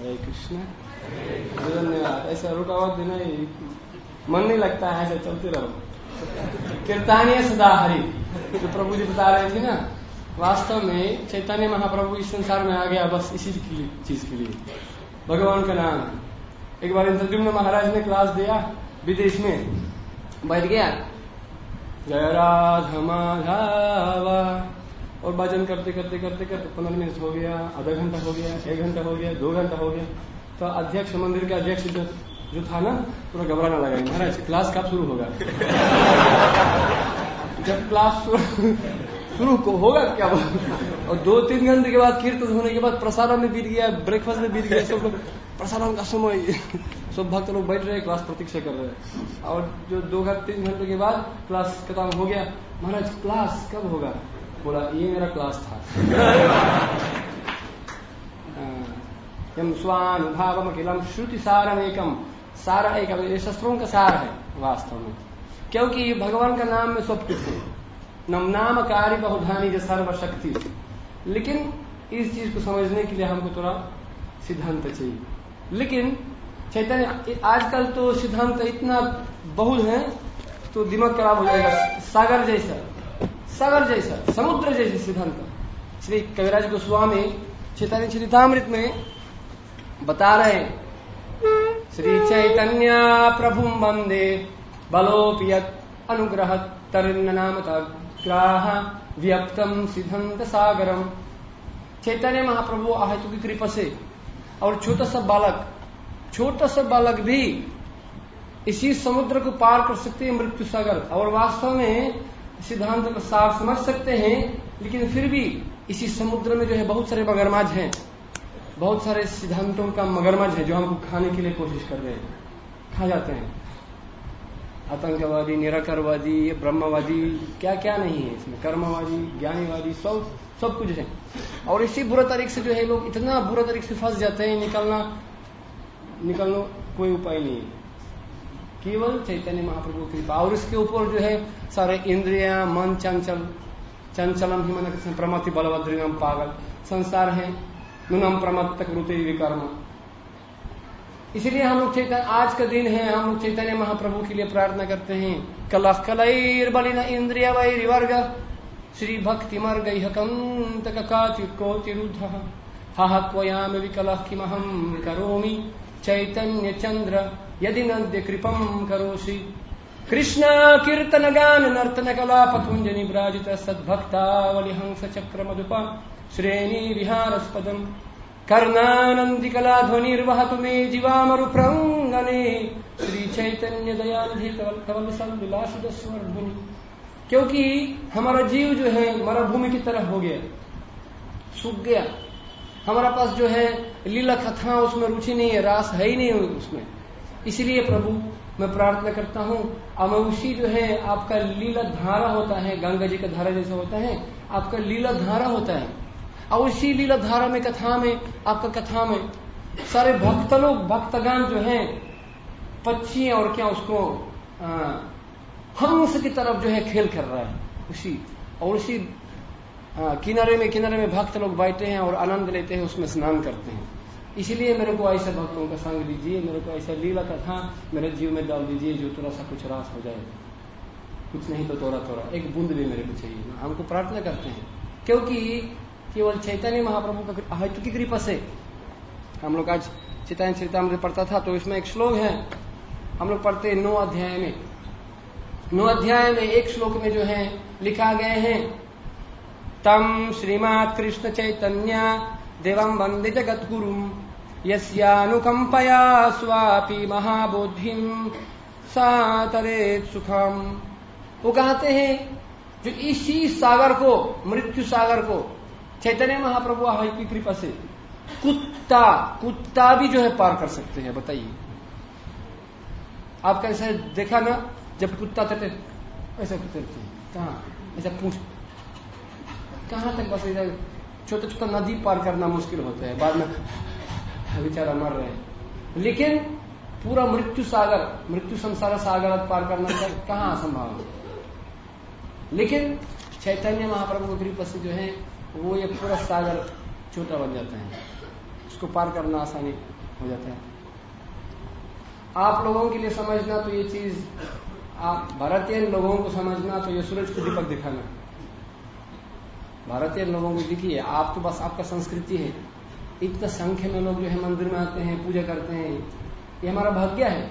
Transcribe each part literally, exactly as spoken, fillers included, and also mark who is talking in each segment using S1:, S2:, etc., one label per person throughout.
S1: हरे कृष्ण। धन्यवाद। ऐसा रुकावट देना ही मन नहीं लगता है, ऐसा चलते रहो। कीर्तनीय सदा हरि, जो प्रभु जी बता रहे थे ना, वास्तव में चैतन्य महाप्रभु इस संसार में आ गया बस इसी चीज के लिए, भगवान का नाम। एक बार इंद्रद्युम्न महाराज ने क्लास दिया विदेश में, बैठ गया जय राधा माधवा और भजन करते करते करते करते पंद्रह मिनट हो गया, आधा घंटा हो गया, एक घंटा हो गया, दो घंटा हो गया। तो अध्यक्ष, मंदिर के अध्यक्ष जो, जो था ना, पूरा घबराना लगा, महाराज क्लास कब शुरू होगा? जब क्लास शुरू को होगा क्या? और दो तीन घंटे के बाद कीर्तन होने के बाद प्रसारण में बीत गया, ब्रेकफास्ट में बीत गया, सब लोग प्रसारण का समय, सब भक्त लोग बैठ रहे, क्लास प्रतीक्षा कर रहे हैं। और जो दो घंटे तीन घंटे के बाद क्लास खत्म हो गया, महाराज क्लास कब होगा? बोला ये मेरा क्लास था। यम स्वानुभावम अखिलम श्रुति सारम एकम, सारा एक ये शस्त्रों का सार है वास्तव में, क्योंकि भगवान का नाम में सब कुछ है। नम नाम कार्य बहुधानी जो सर्वशक्ति। लेकिन इस चीज को समझने के लिए हमको थोड़ा सिद्धांत चाहिए। लेकिन चैतन्य आजकल तो सिद्धांत इतना बहुल है तो दिमाग खराब हो जाएगा। सागर जैसा, सागर जैसा, समुद्र जैसे सिद्धांत श्री कविराज गोस्वामी चैतन्य चरितामृत में बता रहे हैं, श्री चैतन्य प्रभु वंदे बलोपियत अनुग्रह तरुण नाम ग्राह व्यक्तम सिद्धांत सागरम। चैतन्य महाप्रभु आहितु की कृपा से और छोटा सा बालक, छोटा सा बालक भी इसी समुद्र को पार कर सकते हैं, मृत्यु सागर। और वास्तव में सिद्धांत का सार समझ सकते हैं, लेकिन फिर भी इसी समुद्र में जो है बहुत सारे मगरमच्छ हैं, बहुत सारे सिद्धांतों का मगरमच्छ है जो हमको खाने के लिए कोशिश कर रहे हैं, खा जाते हैं। आतंकवादी, निराकारवादी, ब्रह्मवादी, क्या क्या नहीं है इसमें, कर्मवादी, ज्ञानीवादी, सब सब कुछ है। और इसी बुरा तरीके से जो है लोग इतना बुरा तरीके से फंस जाते हैं, निकलना निकलना कोई उपाय नहीं है, केवल चैतन्य महाप्रभु की कृपा। और इसके ऊपर जो है सारे इंद्रिया, मन चंचल, चंचलम ही मन प्रमति बलवद्रिगम पागल संसार है, नुनम प्रमत तक रुते विकर्म। इसलिए हम लोग चैतन्य, आज का दिन है, हम लोग चैतन्य महाप्रभु के लिए प्रार्थना करते हैं। कलह कलैर बलिन इंद्रिय वैरिवर्ग श्री भक्ति मर्ग कंत कोटिरुद्ध हा त्वयाम विकलः किमहं करोमि चैतन्य चंद्र यदि नद्य कृपम करोषि। कृष्ण कीर्तन गान नर्तन कला पथुंजनि विराजित सद्भक्तावली हंस चक्र मधुपा श्रेणी विहारस्पदम कर्णानंदी कला ध्वनिर्वहतु मे जीवामरु प्रंगने श्री चैतन्य दयानिधि कवल विलासित स्वर ध्वनि। क्योंकि हमारा जीव जो है मरुभूमि की तरह हो गया, सूख गया। हमारा पास जो है लीला कथा, उसमें रुचि नहीं है, रास है ही नहीं उसमें। इसलिए प्रभु मैं प्रार्थना करता हूँ, अब उसी जो है आपका लीला धारा होता है, गंगा जी का धारा जैसा होता है, आपका लीला धारा होता है। और उसी लीला धारा में, कथा में, आपका कथा में सारे भक्त लोग, भक्तगान जो है पक्षी और क्या उसको आ, हंस की तरफ जो है खेल कर रहा है उसी। और उसी किनारे में किनारे में भक्त लोग बैठे हैं और आनंद लेते हैं, उसमें स्नान करते हैं। इसलिए मेरे को ऐसे भक्तों का संग दीजिए, मेरे को ऐसा लीला कथा मेरे जीव में डाल दीजिए जो थोड़ा सा कुछ रास हो जाए, कुछ नहीं तो थोड़ा थोड़ा एक बूंद भी मेरे को चाहिए। हमको प्रार्थना करते हैं क्योंकि केवल चैतन्य महाप्रभु का आहितु की कृपा से हम लोग आज चैतन्य चरितामृत पढ़ता था, तो इसमें एक श्लोक है, हम लोग पढ़ते हैं नौ अध्याय में। नौ अध्याय में एक श्लोक में जो है लिखा गए हैं, तम श्रीमात् कृष्ण चैतन्य देवं वंदे जगत गुरुम यस्यानुकंपया स्वापि महाबोधिम सातरेत सुखम। वो कहते हैं जो इसी सागर को, मृत्यु सागर को चैतन्य महाप्रभु आहितु की कृपा से कुत्ता कुत्ता भी जो है पार कर सकते हैं। बताइए, आप कैसे देखा ना, जब कुत्ता तटे ऐसा तैरते हैं, कहाँ ऐसा पूछ कहाँ तक, बस इधर छोटा छोटा नदी पार करना मुश्किल होता है, बाद में बेचारा मर रहे हैं। लेकिन पूरा मृत्यु सागर, मृत्यु संसार सागर पार करना कहाँ असंभव है। लेकिन चैतन्य महाप्रभु की कृपा से जो है वो ये पूरा सागर छोटा बन जाता है, उसको पार करना आसानी हो जाता है। आप लोगों के लिए समझना तो ये चीज, आप भारतीय लोगों को समझना तो ये सूरज को दीपक दिखाना। भारतीय लोगों को देखिए, आप तो बस आपका संस्कृति है, इतना संख्या में लोग जो है मंदिर में आते हैं, पूजा करते हैं, ये हमारा भाग्य है।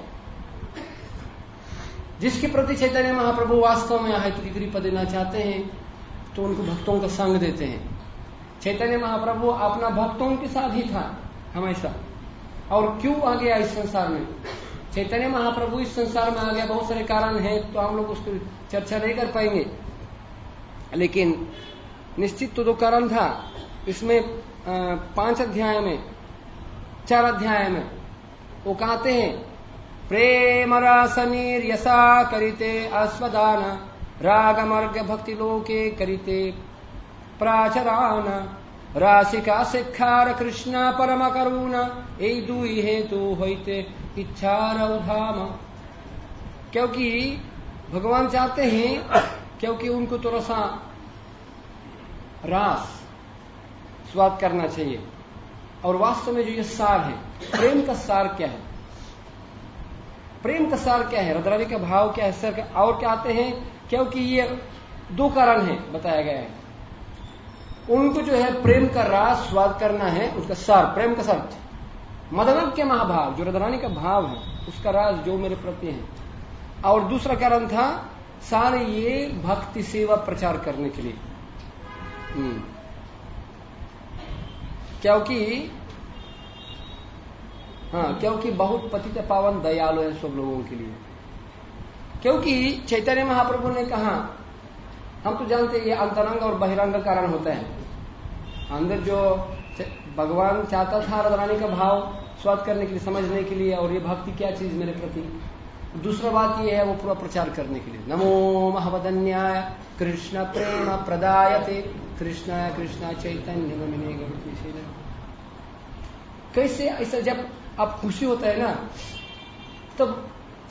S1: जिसके प्रति चैतन्य महाप्रभु वास्तव में अहैतुकी की कृपा देना चाहते हैं तो उनको भक्तों का संग देते हैं। चैतन्य महाप्रभु अपना भक्तों के साथ ही था हमेशा। और क्यों आ गया इस संसार में? चैतन्य महाप्रभु इस संसार में आ गया, बहुत सारे कारण हैं, तो हम लोग उसकी चर्चा नहीं कर पाएंगे, लेकिन निश्चित तो दो कारण था इसमें। पांच अध्याय में, चार अध्याय में वो कहते हैं, प्रेम रस निर्यसा करिते अस्वदान रागमर्ग भक्ति लोके करिते प्राचरान राशिका शिक्षार कृष्णा परम करुणा ए दुई हेतु होते इच्छा रौधाम। क्योंकि भगवान चाहते हैं, क्योंकि उनको थोड़ा सा रास स्वाद करना चाहिए। और वास्तव में जो ये सार है, प्रेम का सार क्या है? प्रेम का सार क्या है? रद्रानी का भाव क्या है? सर का और क्या आते हैं? क्योंकि ये दो कारण है बताया गया है। उनको जो है प्रेम का रास स्वाद करना है, उसका सार, प्रेम का सार। मदन के महाभाव जो रद्रानी का भाव है, उसका राज जो मेरे प्रति है। और दूसरा कारण था सारे ये भक्ति सेवा प्रचार करने के लिए। क्योंकि हाँ क्योंकि बहुत पतित पावन दयालु है सब लोगों के लिए। क्योंकि चैतन्य महाप्रभु ने कहा, हम तो जानते हैं ये अंतरंग और बहिरंग कारण होता है। अंदर जो भगवान चाहता था रद्रानी का भाव स्वाद करने के लिए, समझने के लिए, और ये भक्ति क्या चीज मेरे प्रति। दूसरा बात ये है वो पूरा प्रचार करने के लिए। नमो महवदन्याय कृष्ण प्रेम प्रदायते कृष्णाय कृष्णा चैतन्य नमिने गरुड़। कैसे ऐसा जब आप खुशी होता है ना, तब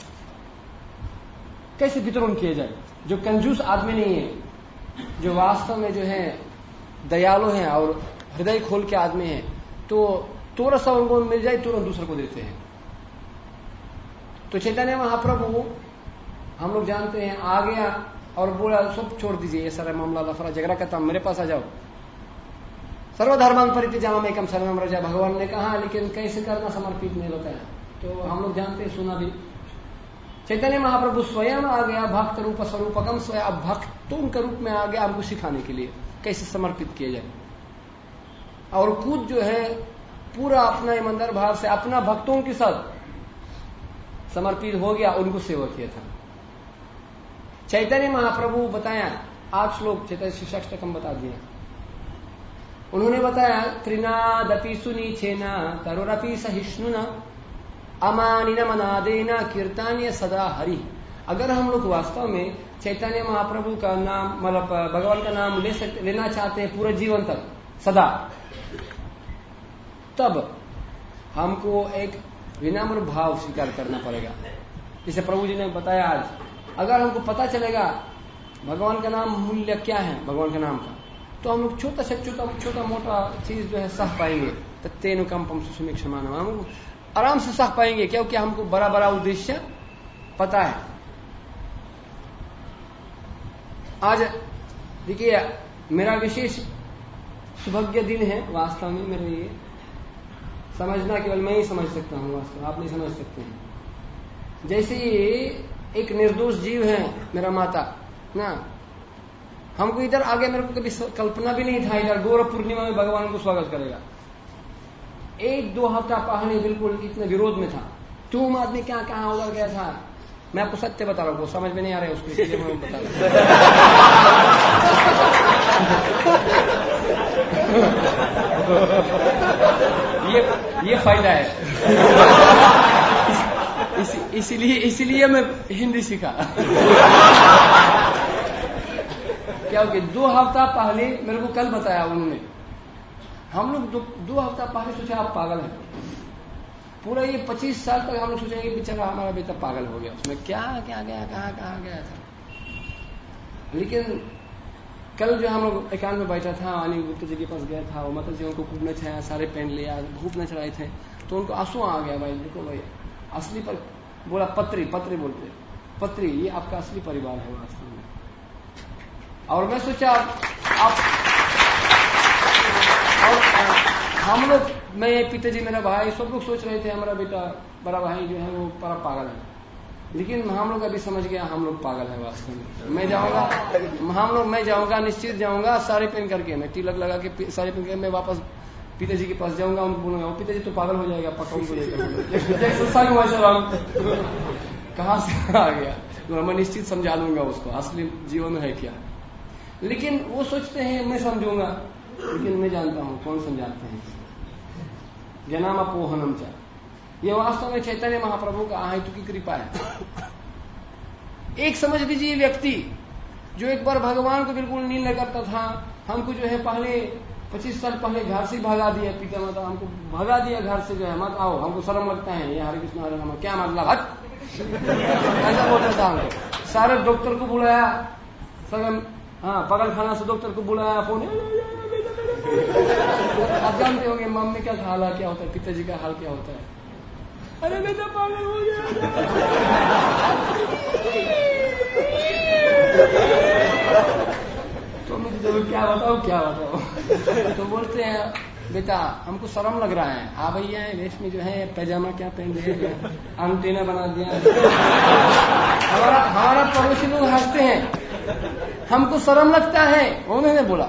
S1: कैसे वितरण किया जाए? जो कंजूस आदमी नहीं है, जो वास्तव में जो है दयालु है और हृदय खोल के आदमी है, तो थोड़ा सा उनको मिल जाए तुरंत दूसरे को देते हैं। तो चैतन्य महाप्रभु हम लोग जानते हैं आ गया और बोला सब छोड़ दीजिए, ये सारा मामला लफड़ा झगड़ा करता, मेरे पास आ जाओ। सर्वधर्मान परित्यजाम एकम शरणम व्रज, भगवान ने कहा, लेकिन कैसे करना समर्पित नहीं होता है। तो हम लोग जानते हैं, सुना भी। चैतन्य महाप्रभु स्वयं आ गया भक्त रूप स्वरूपकम, स्वयं अब भक्तों के रूप में आ गया हमको सिखाने के लिए कैसे समर्पित किया जाए। और खुद जो है पूरा अपना ईमानदार भाव से अपना भक्तों के साथ समर्पित हो गया, उनको सेवा किया था। चैतन्य महाप्रभु बताया, आठ श्लोक चैतन्य शिष्टाष्टकम बता दिया। उन्होंने बताया, त्रिनादपि सुनीचेना तरुरपि सहिष्णुना अमानिन मनादेना कीर्तन्य सदा हरि। अगर हम लोग वास्तव में चैतन्य महाप्रभु का नाम, मतलब भगवान का नाम ले सकते, लेना चाहते हैं पूरे जीवन तक सदा, तब हमको एक विनम्र भाव स्वीकार करना पड़ेगा। जैसे प्रभु जी ने बताया आज, अगर हमको पता चलेगा भगवान का नाम मूल्य क्या है भगवान के नाम का, तो हम लोग छोटा से छोटा छोटा मोटा चीज जो है सह पाएंगे। तत्तेनु कंपम सुसुमी क्षमा नाम, हम आराम से सह पाएंगे, क्योंकि हमको बड़ा बड़ा उद्देश्य पता है। आज देखिए मेरा विशेष सौभाग्य दिन है वास्तव में मेरे लिए। समझना केवल मैं ही समझ सकता हूँ, वास्तव आप नहीं समझ सकते हैं। जैसे ये एक निर्दोष जीव है मेरा माता ना, हमको इधर आगे मेरे को कभी कल्पना भी नहीं था इधर गौरव पूर्णिमा में भगवान को स्वागत करेगा। एक दो हफ्ता पहले बिल्कुल इतने विरोध में था, तुम आदमी क्या कहाँ उधर गया था। मैं आपको सत्य बता रहा हूँ, समझ में नहीं आ रहा है उसको, इसलिए मैं बता रहा ये ये फायदा है। इस, इसीलिए इसीलिए मैं हिंदी सीखा। क्योंकि दो हफ्ता पहले मेरे को कल बताया उन्होंने, हम लोग दो, दो हफ्ता पहले सोचा आप पागल हैं। पूरा ये पच्चीस साल तक हम लोग सोचेंगे बेचारा हमारा बेटा पागल हो गया, उसमें क्या क्या गया, कहाँ कहाँ गया था। लेकिन कल जो हम लोग एकांत में बैठा था, अनिल गुप्ता जी के पास गया था, वो माता जी उनको खूब नचाया, सारे पहन लिया, खूब नच रहे थे, तो उनको आंसू आ गया, भाई देखो भाई असली पर बोला पत्री पत्री बोलते पत्री, ये आपका असली परिवार है वास्तव में। और मैं सोचा आप और हम लोग, मैं पिताजी मेरा भाई सब लोग सोच रहे थे हमारा बेटा बड़ा भाई जो है वो बड़ा पागल है, लेकिन हम लोग अभी समझ गया हम लोग पागल है वास्तव में। मैं जाऊंगा हम लोग मैं जाऊंगा निश्चित जाऊंगा साड़ी पहन करके, मैं तिलक लगा के साड़ी पहन करके मैं वापस पिताजी के पास जाऊंगा, उनको बोलूंगा पिताजी तो पागल हो जाएगा, पक्का उनको कहाँ से आ गया, तो मैं निश्चित समझा लूंगा उसको असली जीवन है क्या। लेकिन वो सोचते हैं मैं समझूंगा, लेकिन मैं जानता हूं कौन समझाते हैं। ज्ञानामपोहनम च, ये वास्तव में चैतन्य महाप्रभु का आहितु की कृपा है। एक समझ लीजिए व्यक्ति जो एक बार भगवान को बिल्कुल नील न करता था, हमको जो है पहले पच्चीस साल पहले घर से भगा दिया, पिता माता हमको भगा दिया घर से, जो है मत आओ, हमको शर्म लगता है, ये हरे कृष्ण हरे राम क्या मतलब हट ऐसा बोलता था हमको। सारे डॉक्टर को बुलाया, सब हाँ पागल खाना से डॉक्टर को बुलाया, फोन आप जानते होंगे मम्मी का हाल क्या होता है, पिताजी का हाल क्या होता है, अरे बेटा पागल हो गया। तो मुझे जरूर क्या बताओ क्या बताओ तो बोलते हैं बेटा हमको शर्म लग रहा है, आ भैया वेश में जो है पैजामा क्या पहन दिया, अंगूठा बना दिया, हमारा हमारा पड़ोसी लोग हंसते हैं, हमको शर्म लगता है। उन्होंने बोला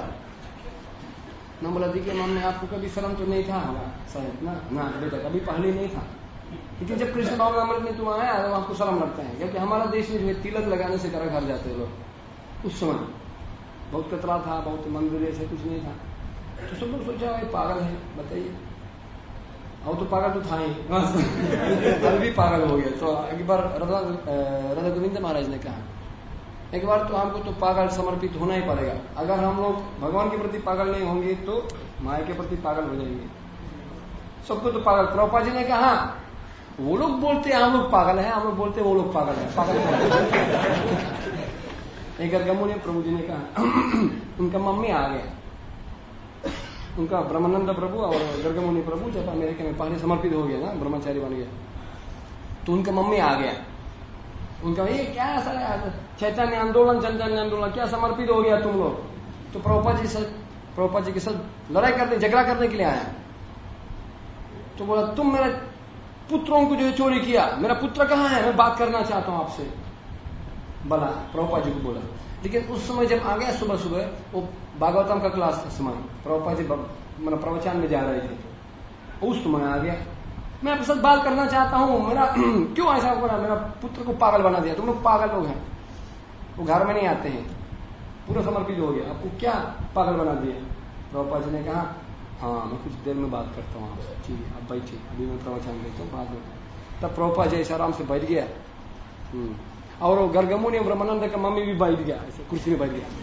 S1: ना, बोला देखिए मम्मी आपको कभी शर्म तो नहीं था हमारा शायद ना, ना बेटा कभी पहले नहीं था, लेकिन जब कृष्ण भावनामृत में तुम आया तो आपको शर्म लगता है, क्योंकि हमारा देश में जो है तिलक लगाने से घर घर जाते लोग, उस समय बहुत कतरा था, बहुत मंदिर ऐसे कुछ नहीं था, तो सब लोग सोचा भाई पागल है, बताइए, और तो पागल तो था ही अभी भी पागल हो गया। तो एक बार राधा गोविंद महाराज ने कहा एक बार तो हमको तो पागल समर्पित होना ही पड़ेगा, अगर हम लोग भगवान के प्रति पागल नहीं होंगे तो माया के प्रति पागल हो जाएंगे, सबको तो पागल। प्रभुपाद जी ने कहा वो लोग बोलते हैं हम लोग पागल हैं, हम लोग बोलते हैं वो लोग पागल है, पागल एक गर्गमुनि प्रभु जी ने कहा उनका मम्मी आ गया, उनका ब्रह्मानंद प्रभु और गर्गमुनि प्रभु जब अमेरिका में पहले समर्पित हो गया ना, ब्रह्मचारी बन गया, तो उनका मम्मी आ गया, उनका ये क्या ऐसा चैतन्य आंदोलन चैतन्य आंदोलन क्या समर्पित हो गया तुम लोग। तो प्रभुपाद जी से प्रभुपाद जी के साथ लड़ाई करने झगड़ा करने के लिए आया, तो बोला तुम मेरे पुत्रों को जो है चोरी किया, मेरा पुत्र कहाँ है, मैं बात करना चाहता हूं आपसे, बोला प्रभुपाद जी को बोला। लेकिन उस समय जब आ गया सुबह सुबह वो भागवतम का क्लास समय, प्रभुपाद जी मतलब प्रवचन में जा रहे थे, उस समय आ गया, मैं आपके साथ बात करना चाहता हूं, मेरा क्यों ऐसा बोला, मेरा पुत्र को पागल बना दिया, तुम लोग पागल लोग हैं, वो घर में नहीं आते हैं, पूरा समर्पित हो गया, आपको क्या पागल बना दिया। प्रभुपाद जी ने कहा हाँ मैं कुछ देर में बात करता हूँ आपसे, ठीक है अब बैठिए, अभी मैं प्रवचन देता हूँ बाद में। तब प्रभुपाद जी ऐसा आराम से बैठ गया, और वो गर्गमुनि और ब्रह्मानंद का मम्मी भी बैठ गया, ऐसे कुर्सी में बैठ गया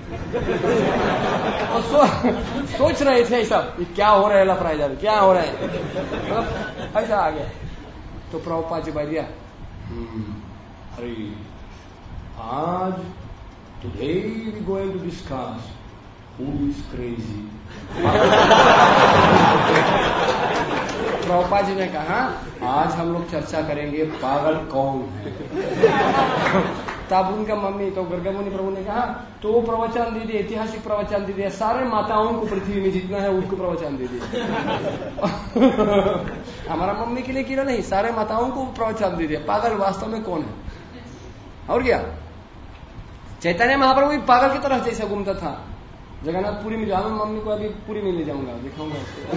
S1: और सो, सोच रहे थे सब क्या हो रहा है, लफड़ाई जा रही क्या हो रहा है, मतलब ऐसा आ गया। तो प्रभुपाद जी बैठ गया, अरे आज today we going to discuss who is crazy. Prabhupada ji ने कहा आज हम लोग चर्चा करेंगे पागल कौन है। तब उनका मम्मी तो गर्गमुनि प्रभु ने कहा तो वो प्रवचन दीजिए, ऐतिहासिक प्रवचन दीजिए, सारे माताओं को पृथ्वी में जितना है उसको प्रवचन दीजिए। हमारा मम्मी के लिए कीड़ा नहीं, सारे माताओं को प्रवचन दीजिए, पागल वास्तव में कौन है। और क्या चैतन्य महाप्रभु भी पागल की तरह जैसे घूमता था जगन्नाथ पुरी में, जाऊंगा मम्मी को अभी पुरी में ले जाऊंगा, दिखाऊंगा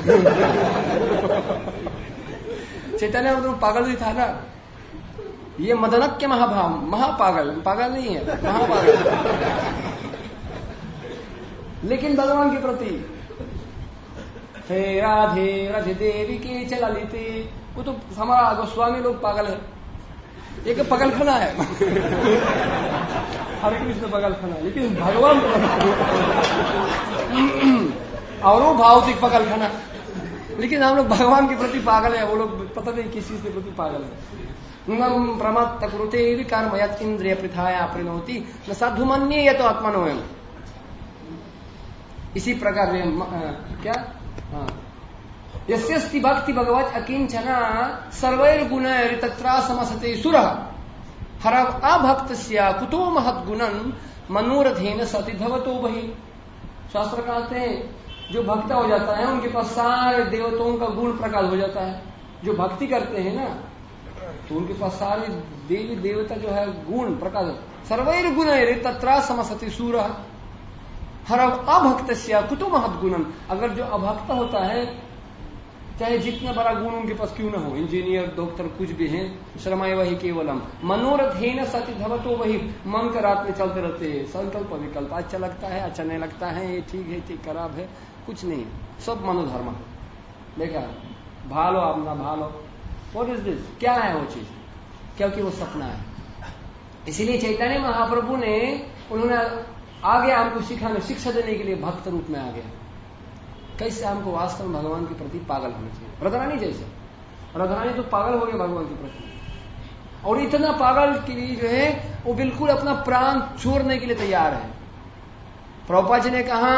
S1: चैतन्य महाप्रभु पागल ही था ना, ये मदनक्य महाभाव महापागल, पागल नहीं है महापागल। लेकिन भगवान के प्रति हे राधे राधे देवी के चला लेते, वो तो हमारा गोस्वामी लोग पागल है, एक पगल खाना है हरे कृष्ण पगल खाना, लेकिन भगवान और वो भौतिक पगल खाना, लेकिन हम लोग भगवान के प्रति पागल है, वो लोग पता नहीं किस चीज के प्रति पागल है। नम प्रमत्त कुरुते विकर्म यत् इंद्रिय प्रथाया प्रणोति न साधुमन्ये यतो आत्मनोयम। इसी प्रकार क्या हाँ यस्यस्ति भक्ति भगवत अकिंचना सर्वैर गुणैर तत्रा समसते सुरः हर अभक्तस्य कुतो महत् गुणन मनोरथेन सति भवतो बहि। शास्त्र कहते हैं जो भक्त हो जाता है उनके पास सारे देवताओं का गुण प्रकाश हो जाता है। जो भक्ति करते हैं ना तो उनके पास सारे देवी देवता जो है गुण प्रकाश सर्वैर गुणैर तत्रा समसति सूरः हर अभक्तस्य कुतो महत् गुणन। अगर जो अभक्त होता है चाहे जितना बड़ा गुण उनके पास क्यों ना हो, इंजीनियर डॉक्टर कुछ भी हैं, श्रमाय वही केवलम मनोरथेन सति भवतो वही, मन का रात में चलते रहते हैं, संकल्प विकल्प, अच्छा लगता है अच्छा नहीं लगता है, ये ठीक है ठीक खराब है, कुछ नहीं, सब मनोधर्म। देखा भालो आप ना भालो, व्हाट इज दिस, क्या है वो चीज, क्योंकि वो सपना है। इसीलिए चैतन्य महाप्रभु ने उन्होंने आगे हमको सिखाने शिक्षा देने के लिए भक्त रूप में आ गया, कैसे हमको वास्तव में भगवान के प्रति पागल होना चाहिए। रघुरानी जैसे, रघुरानी तो पागल हो गए भगवान के प्रति, और इतना पागल के लिए जो है वो बिल्कुल अपना प्राण छोड़ने के लिए तैयार है। प्रभुपाद जी ने कहा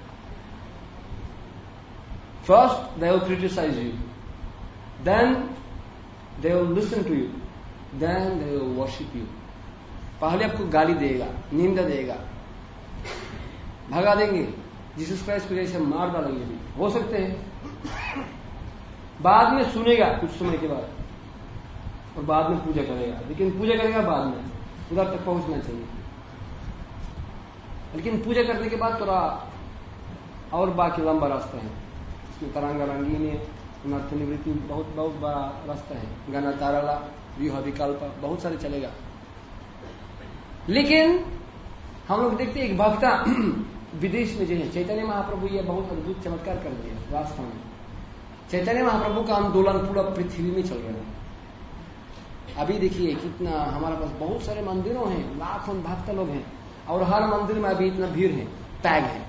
S1: first they will criticise you, then they will listen to you, then they will worship you. पहले आपको गाली देगा, निंदा देगा, भगा देंगे, जीसस क्राइस्ट को जैसे मार डालेंगे भी हो सकते हैं, बाद में सुनेगा कुछ समय के बाद और बाद में पूजा करेगा, लेकिन पूजा करेगा बाद में, उधर तक पहुंचना चाहिए। लेकिन पूजा करने के बाद थोड़ा और बाकी लंबा रास्ता है, इसमें तरंगा रंगीनी नर्थ निवृत्ति बहुत बहुत बड़ा रास्ता है, गाना ताराला व्यूह विकल्प बहुत सारे चलेगा। लेकिन हम लोग देखते एक भक्ता विदेश में जो है, चैतन्य महाप्रभु ये बहुत अद्भुत चमत्कार कर दिया। वास्तव में चैतन्य महाप्रभु का आंदोलन पूरा पृथ्वी में चल रहा है। अभी देखिए कितना हमारे पास बहुत सारे मंदिरों हैं, लाखों भक्त लोग हैं, और हर मंदिर में अभी इतना भीड़ है, टैग है।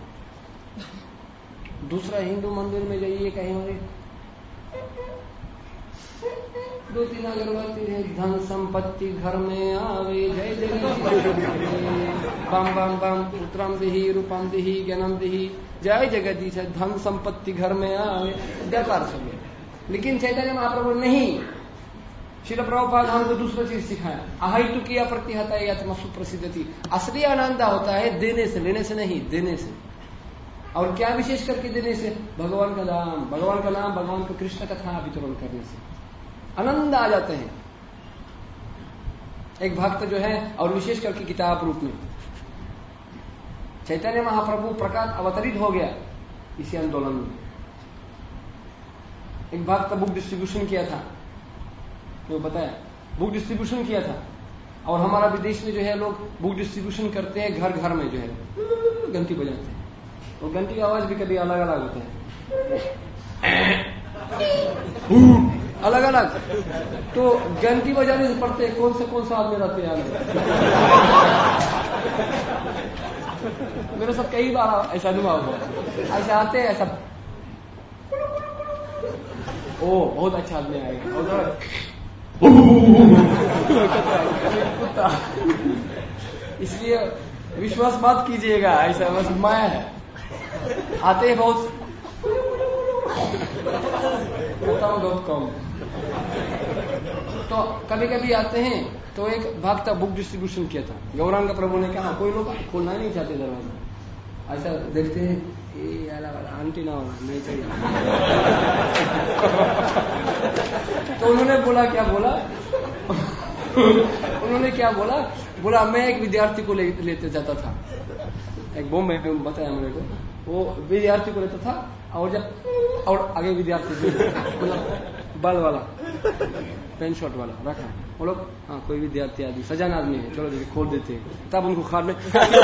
S1: दूसरा हिंदू मंदिर में जाइए कहीं हमारे दो तीन अगरबत्ती है, धन संपत्ति घर में आवे, जय जय बम बम बम, पुत्रम दिही रूपम दिही ज्ञानम दिही, जय जगदीश, धन संपत्ति घर में आवे, व्यापार सब। लेकिन चैतन्य महाप्रभु नहीं, श्रील प्रभुपाद हमको दूसरा चीज सिखाया, अहितु किया प्रतिहता है आत्मसु प्रसिद्ध थी। असली आनंद होता है देने से, लेने से नहीं, देने से। और क्या विशेष करके देने से? भगवान का नाम, भगवान का नाम, भगवान का कृष्ण कथा वितरण करने से आनंद आ जाते हैं। एक भक्त जो है, और विशेष करके किताब रूप में चैतन्य महाप्रभु प्रकाश अवतरित हो गया इसी आंदोलन में। एक भक्त बुक डिस्ट्रीब्यूशन किया था, तो बताया बुक डिस्ट्रीब्यूशन किया था, और हमारा विदेश में जो है लोग बुक डिस्ट्रीब्यूशन करते हैं, घर घर में जो है घंटी बजाते हैं, और घंटी की आवाज भी कभी अलग अलग होता है, अलग अलग। तो घंटी बजाने से पड़ते हैं, कौन से कौन सा आदमी रहते हैं मेरे साथ कई बार ऐसा अनुभव हुआ, ऐसे आते हैं ऐसा, ओ बहुत अच्छा आदमी आएगा, और कुत्ता। इसलिए विश्वास मत कीजिएगा, ऐसा बस मैं है, आते हैं बहुत डॉट कॉम। तो कभी कभी आते हैं, तो एक भक्त बुक डिस्ट्रीब्यूशन किया था, गौरांग प्रभु ने कहा कोई लोग खोलना नहीं चाहते दरवाजा, ऐसा देखते हैं ये वाला आंटी ना होना नहीं चाहिए। तो उन्होंने बोला, क्या बोला उन्होंने क्या बोला बोला मैं एक विद्यार्थी को ले, लेते जाता था, एक बॉम्बे में बताया मेरे को, वो विद्यार्थी को लेता था, और जब और आगे विद्यार्थी मतलब बाल वाला पेन शॉट वाला रखा, वो लोग हाँ कोई विद्यार्थी आदमी सजान आदमी है, चलो देखिए खोल देते हैं, तब उनको खाड़ ले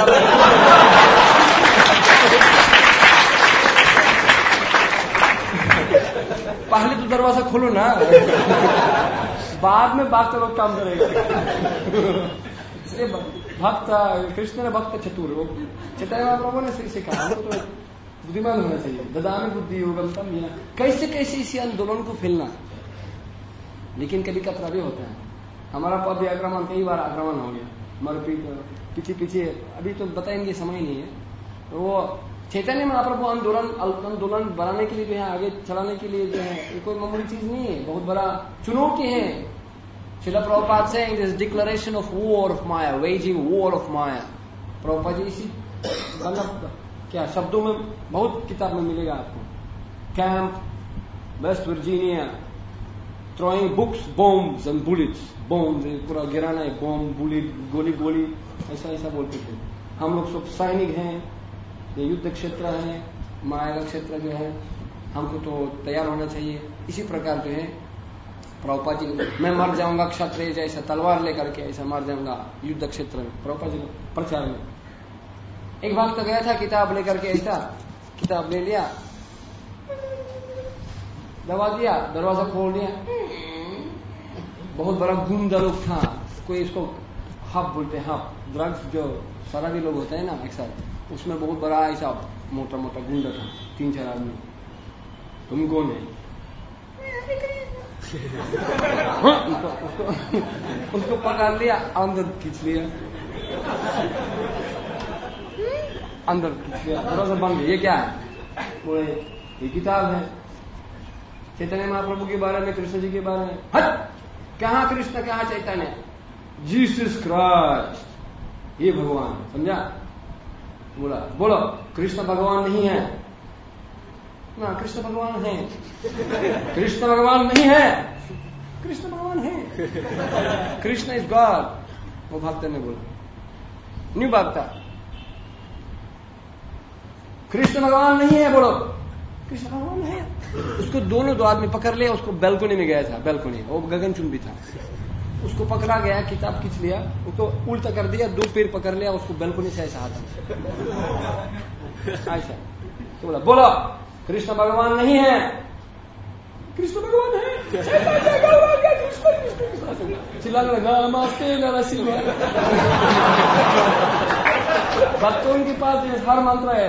S1: पहले तो दरवाजा खोलो ना, बाद में बात तो लोग काम करेगा। इसलिए भक्त कृष्ण ने भक्त चतुर, वो चैतन्य महाप्रभु ने सिखाया हमको तो बुद्धिमान होना चाहिए, ददामी बुद्धि योगम तम या, कैसे कैसे इसी आंदोलन को फैलना। लेकिन कभी कतरा भी होता है, हमारा पद आक्रमण कई बार आक्रमण हो गया, मरपीट पीछे पीछे, अभी तो बताएंगे समय नहीं है। तो वो चैतन्य महाप्रभु आंदोलन आंदोलन बनाने के लिए जो है, आगे चलाने के लिए जो है, ये कोई मामूली चीज नहीं है, बहुत बड़ा चुनौती है। Srila Prabhupada saying this declaration of war of Maya, waging war of Maya. Prabhupada ji इसी मतलब क्या शब्दों में बहुत किताब में मिलेगा आपको। Camp West Virginia, throwing books, bombs and bullets, bombs, पूरा गिराना है, बॉम्ब, बुलेट, गोली गोली, ऐसा ऐसा बोलते थे। हम लोग सब सैनिक हैं, ये युद्ध क्षेत्र है, माया का क्षेत्र जो है, हमको तो तैयार होना चाहिए। इसी प्रकार जो है प्रभुपाद जी, मैं मर जाऊंगा क्षत्रिय जैसा तलवार लेकर के, ऐसा मर जाऊंगा युद्ध क्षेत्र में। प्रभुपाद जी प्रचार में एक भक्त गया था किताब लेकर के, ऐसा किताब ले लिया, दबा दिया, दरवाजा खोल दिया, बहुत बड़ा गुंडा लोग था, कोई इसको हब बोलते हैं, हब ड्रग्स जो शराबी लोग होते हैं ना एक साथ, उसमें बहुत बड़ा ऐसा मोटा मोटा गुंडा था, तीन चार आदमी। तुम कौन है? उसको, उसको, उसको पकड़ लिया, अंदर खींच लिया, अंदर खींच लिया, दरवाजा बंद। ये क्या है? बोले ये किताब है चैतन्य महाप्रभु के बारे में, कृष्ण जी के बारे में। हट, कहाँ कृष्ण कहाँ चैतन्य? जीसस क्राइस्ट, ये भगवान, समझा? बोला बोलो कृष्ण भगवान नहीं है ना, कृष्ण भगवान है। कृष्ण भगवान नहीं है, कृष्ण भगवान है, कृष्ण इज गॉड। वो भक्त ने बोला, न्यू भक्त, कृष्ण भगवान नहीं है, बोलो कृष्ण भगवान है। उसको दोनों दो आदमी पकड़ लिया, उसको बैल्कनी में गया था, बैल्कनी, वो गगनचुंबी था, उसको पकड़ा गया, किताब खींच लिया, उसको उल्टा कर दिया, दो पैर पकड़ लिया, उसको बैल्कनी से ऐसा हाथ ऐसा तो बोला बोलो कृष्ण भगवान नहीं है, कृष्ण भगवान है, चिल्लाने लगा नमस्ते नरसिंह। भक्तों के पास हर मंत्र है,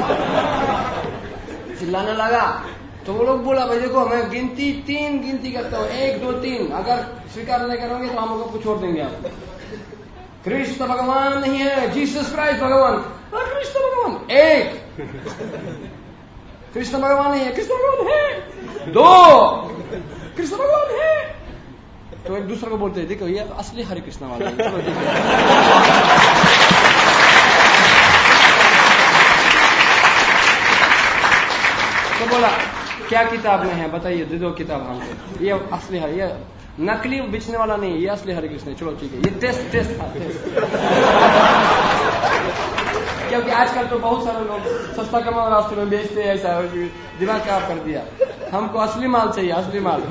S1: चिल्लाने लगा। तो वो लोग बोला भाई देखो मैं गिनती तीन गिनती करता हूँ, एक दो तीन, अगर स्वीकार नहीं करोगे तो हम लोग को छोड़ देंगे आप। कृष्ण भगवान नहीं है, जीसस क्राइस्ट भगवान, कृष्ण भगवान एक, कृष्ण भगवान नहीं है, कृष्ण भगवान है दो, कृष्ण भगवान है। तो एक दूसरे को बोलते देखो ये असली हरे कृष्ण वाला है। तो बोला क्या किताब में है बताइए, दे दो किताब हमको, ये असली है, ये नकली बेचने वाला नहीं, ये असली हरे कृष्ण है। चलो ठीक है, ये टेस्ट टेस्ट था टेस्ट। क्योंकि आजकल तो बहुत सारे लोग सस्ता कमा रास्ते में बेचते हैं, ऐसा दिमाग खराब कर दिया। हमको असली माल चाहिए, असली माल।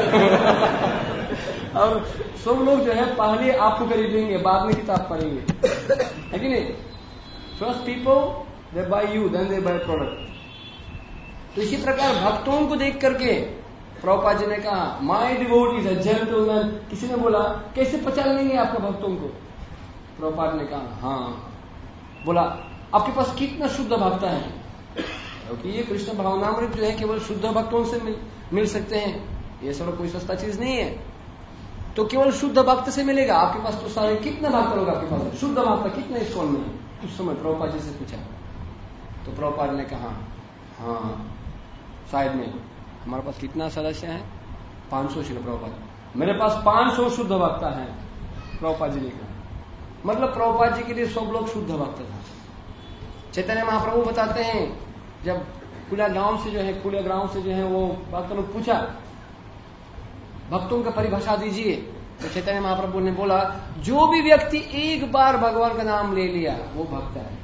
S1: और सब लोग जो है पहले आपको खरीदेंगे, बाद में किताब पढ़ेंगे, है कि नहीं? First people they buy you, then they buy product. तो इसी प्रकार भक्तों को देख करके प्रभुपाद जी ने कहा माय डिवोटीज अ जेंटलमैन। किसी ने बोला कैसे पहचान लेंगे आपके भक्तों को? प्रभुपाद ने कहा हाँ, बोला आपके पास कितना शुद्ध भक्त है? क्योंकि ये कृष्ण भावनामृत जो है केवल शुद्ध भक्तों से मिल, मिल सकते हैं, ये सब कोई सस्ता चीज नहीं है। तो केवल शुद्ध भक्त से मिलेगा। आपके पास तो सारे कितने भक्त लोग आपके पास, शुद्ध भक्त कितने इस्कॉन में? उस समय प्रभुपाद जी से पूछा तो प्रभुपाद ने कहा हाँ शायद में हमारे पास कितना सदस्य है? पांच सौ। श्री प्रभुपाद, मेरे पास पांच सौ शुद्ध भक्त हैं। प्रभुपाद जी ने कहा मतलब प्रभुपाद जी के लिए सब लोग शुद्ध भक्त था। चैतन्य महाप्रभु बताते हैं जब खुला गांव से जो है खुले गांव से जो है वो भक्तों ने पूछा भक्तों का परिभाषा दीजिए, तो चैतन्य महाप्रभु ने बोला जो भी व्यक्ति एक बार भगवान का नाम ले लिया वो भक्त है।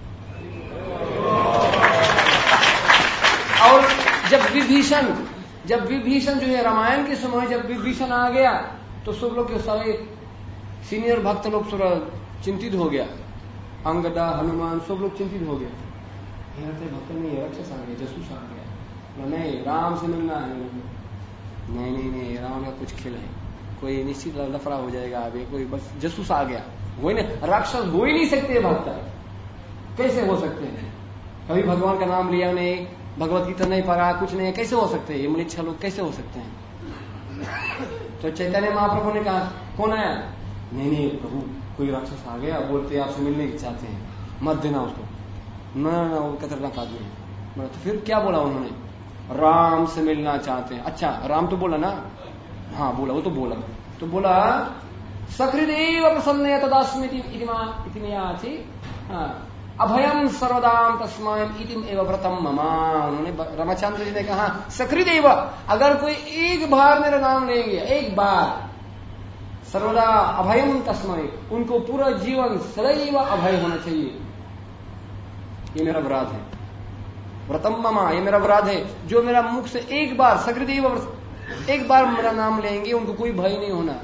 S1: और जब विभीषण जब विभीषण जो है रामायण के समय जब विभीषण आ गया तो सब लोग के सारे सीनियर भक्त लोग थोड़ा चिंतित हो गया, अंगदा हनुमान सब लोग चिंतित हो गए। भक्त नहीं है, राक्षस आ गया, जसूस आ गया, नहीं राम से मिलना है, नहीं नहीं नहीं राम का कुछ खेल है, कोई निश्चित लफड़ा हो जाएगा, अभी कोई बस जसूस आ गया। वही ना, राक्षस हो ही नहीं सकते भक्त, कैसे हो सकते हैं? कभी भगवान का नाम लिया नहीं, भगवत गीता नहीं पढ़ा, कुछ नहीं, कैसे हो सकते हैं? ये मलिच्छा लोग कैसे हो सकते हैं? तो चैतन्य महाप्रभु ने कहा कौन आया? नहीं नहीं प्रभु कोई राक्षस आ गया, बोलते आपसे मिलने की चाहते हैं, मत देना उसको। ना ना वो खतरनाक आदमी है। बोला तो फिर क्या बोला उन्होंने? राम से मिलना चाहते हैं। अच्छा राम तो बोला ना? हाँ बोला, वो तो बोला। तो बोला सकृदेव प्रसन्न तदास्मिति इति अभयम सर्वदाम तस्मायम इतिम एव व्रतम ममा। उन्होंने रामचंद्र जी ने कहा सकृदेव, अगर कोई एक बार मेरा नाम लेंगे, एक बार, सर्वदा अभयम तस्मय, उनको पूरा जीवन सदैव अभय होना चाहिए। ये मेरा व्रत है, व्रतम ममा, ये मेरा व्रत है। जो मेरा मुख से एक बार सकृदेव, एक बार मेरा नाम लेंगे, उनको कोई भय नहीं होना।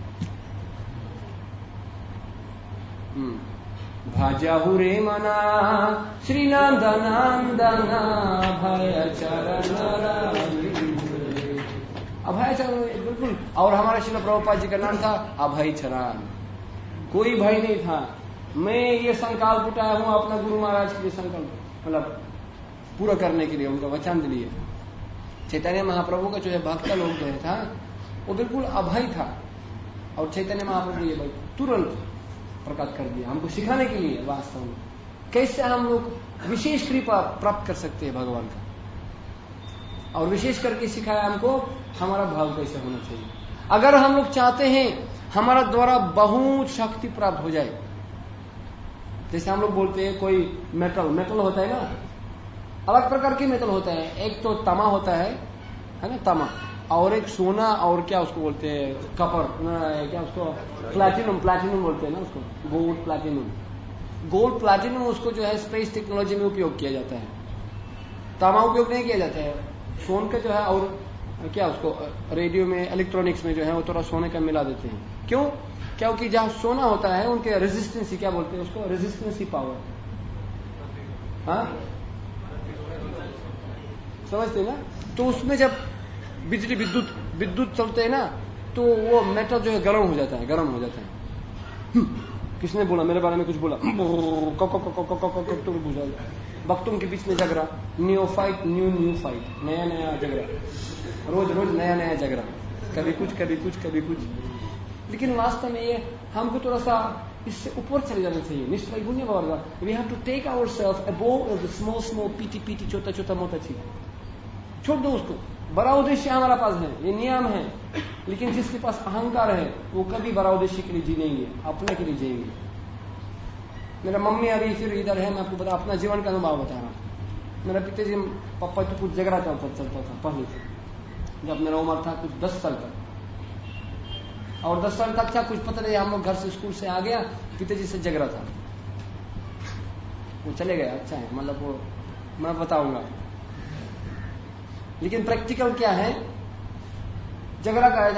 S1: भाजहु रे मना श्री नंदनंदन भय चरण, अभय चरण बिल्कुल। और हमारा श्रील प्रभुपाद जी का नाम था अभय चरण। कोई भय नहीं था। मैं ये संकल्प उठाया हूं अपना गुरु महाराज के लिए, संकल्प मतलब पूरा करने के लिए, उनका वचन दिए। चैतन्य महाप्रभु का जो है भक्त लोग जो है था वो बिल्कुल अभय था। और चैतन्य महाप्रभु ये भाई तुरंत प्रकट कर दिया हमको सिखाने के लिए वास्तव में कैसे हम लोग विशेष कृपा प्राप्त कर सकते हैं भगवान का। और विशेष करके सिखाया हमको हमारा भाव कैसे होना चाहिए। अगर हम लोग चाहते हैं हमारा द्वारा बहुत शक्ति प्राप्त हो जाए, जैसे हम लोग बोलते हैं कोई मेटल मेटल होता है ना, अलग प्रकार के मेटल होता है। एक तो तमा होता है है ना, तमा, और एक सोना, और क्या उसको बोलते हैं, कपर, क्या उसको प्लैटिनम, प्लैटिनम बोलते हैं ना उसको, गोल्ड प्लैटिनम। गोल्ड प्लैटिनम उसको जो है स्पेस टेक्नोलॉजी में उपयोग किया जाता है, तामा उपयोग नहीं किया जाता है। सोन का जो है, और क्या उसको रेडियो में, इलेक्ट्रॉनिक्स में जो है वो थोड़ा सोने का मिला देते हैं। क्यों? क्योंकि जहां सोना होता है उनके रेजिस्टेंसी, क्या बोलते हैं उसको, रेजिस्टेंसी पावर, हाँ समझते ना। तो उसमें जब बिजली विद्युत विद्युत चलते हैं ना, तो वो मेटल जो है गर्म हो जाता है, गर्म हो जाता है। किसने बोला मेरे बारे में कुछ बोला, तो बुझा भक्तों के बीच में झगड़ा, new fight, new new fight, नया नया झगड़ा, रोज रोज नया नया झगड़ा, कभी कुछ कभी कुछ कभी कुछ। लेकिन वास्तव में ये हमको थोड़ा सा इससे ऊपर चले जाना चाहिए। निश्चय गुण्य वर्ग, we have to take our self above the small small petty petty छोटा छोटा मोटा चीज, छोड़ दो उसको। बड़ा उद्देश्य हमारा पास है, ये नियम है। लेकिन जिसके पास अहंकार है वो कभी बड़ा उद्देश्य के लिए जीनेंगे, अपने के लिए जिएंगे। मेरा मम्मी अभी फिर इधर है, मैं आपको बता अपना जीवन का अनुभव बता रहा हूँ। मेरा पिताजी पापा तो कुछ झगड़ा चलता चलता था पहले से, जब मेरा उम्र था कुछ दस साल तक, और दस साल तक क्या कुछ पता नहीं, हम लोग घर से स्कूल से आ गया, पिताजी से झगड़ा था, वो चले गए। अच्छा है, मतलब वो मैं बताऊंगा। लेकिन प्रैक्टिकल क्या है, झगड़ा कराया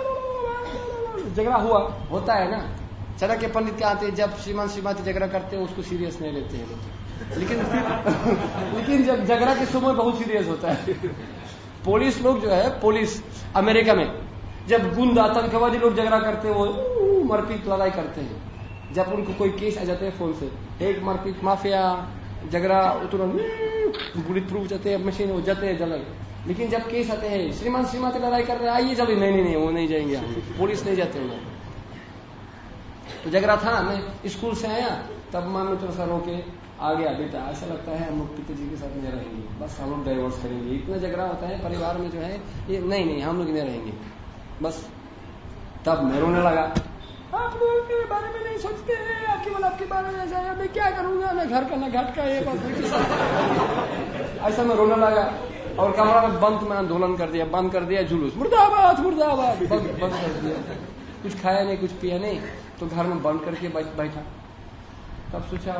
S1: था, झगड़ा हुआ, होता है ना। चला के पंडित क्या आते हैं, जब श्रीमान श्रीमती झगड़ा करते हैं उसको सीरियस नहीं लेते हैं लोग, लेकिन लेकिन जब झगड़ा के समय बहुत सीरियस होता है। पुलिस लोग जो है, पुलिस अमेरिका में जब गुंड आतंकवादी लोग झगड़ा करते हैं, वो मरपीट लड़ाई करते हैं। जब उनको कोई केस आ जाते हैं फोन से, एक मरपीट माफिया झगड़ा, तुरंत बुलेट प्रूफ जाते हैं, मशीन हो जाते हैं जलाए। लेकिन जब केस आते हैं, श्रीमान श्रीमती लड़ाई कर रहे हैं, आइए जल्दी, नहीं नहीं नहीं वो नहीं जाएंगे, पुलिस नहीं जाते हैं। तो झगड़ा था, मैं स्कूल से आया, तब माँ में थोड़ा सा रोके आ गया, बेटा ऐसा लगता है हम लोग पिताजी के साथ नहीं रहेंगे, बस हम लोग डाइवोर्स करेंगे। इतना झगड़ा होता है परिवार में जो है, ये नहीं नहीं हम लोग नहीं रहेंगे बस। तब मैं रोने लगा, आप लोग के बारे में नहीं सोचते हैं, आपके बोला आपके बारे में ऐसा है, मैं क्या करूंगा, ना घर का ना घाट का, ये बस ऐसा मैं रोने लगा। और कमरा में बंद में आंदोलन कर दिया, बंद कर दिया, जुलूस मुर्दाबाद मुर्दाबाद, बंद बंद कर दिया। कुछ खाया नहीं, कुछ पिया नहीं, तो घर में बंद करके बैठा। तब सोचा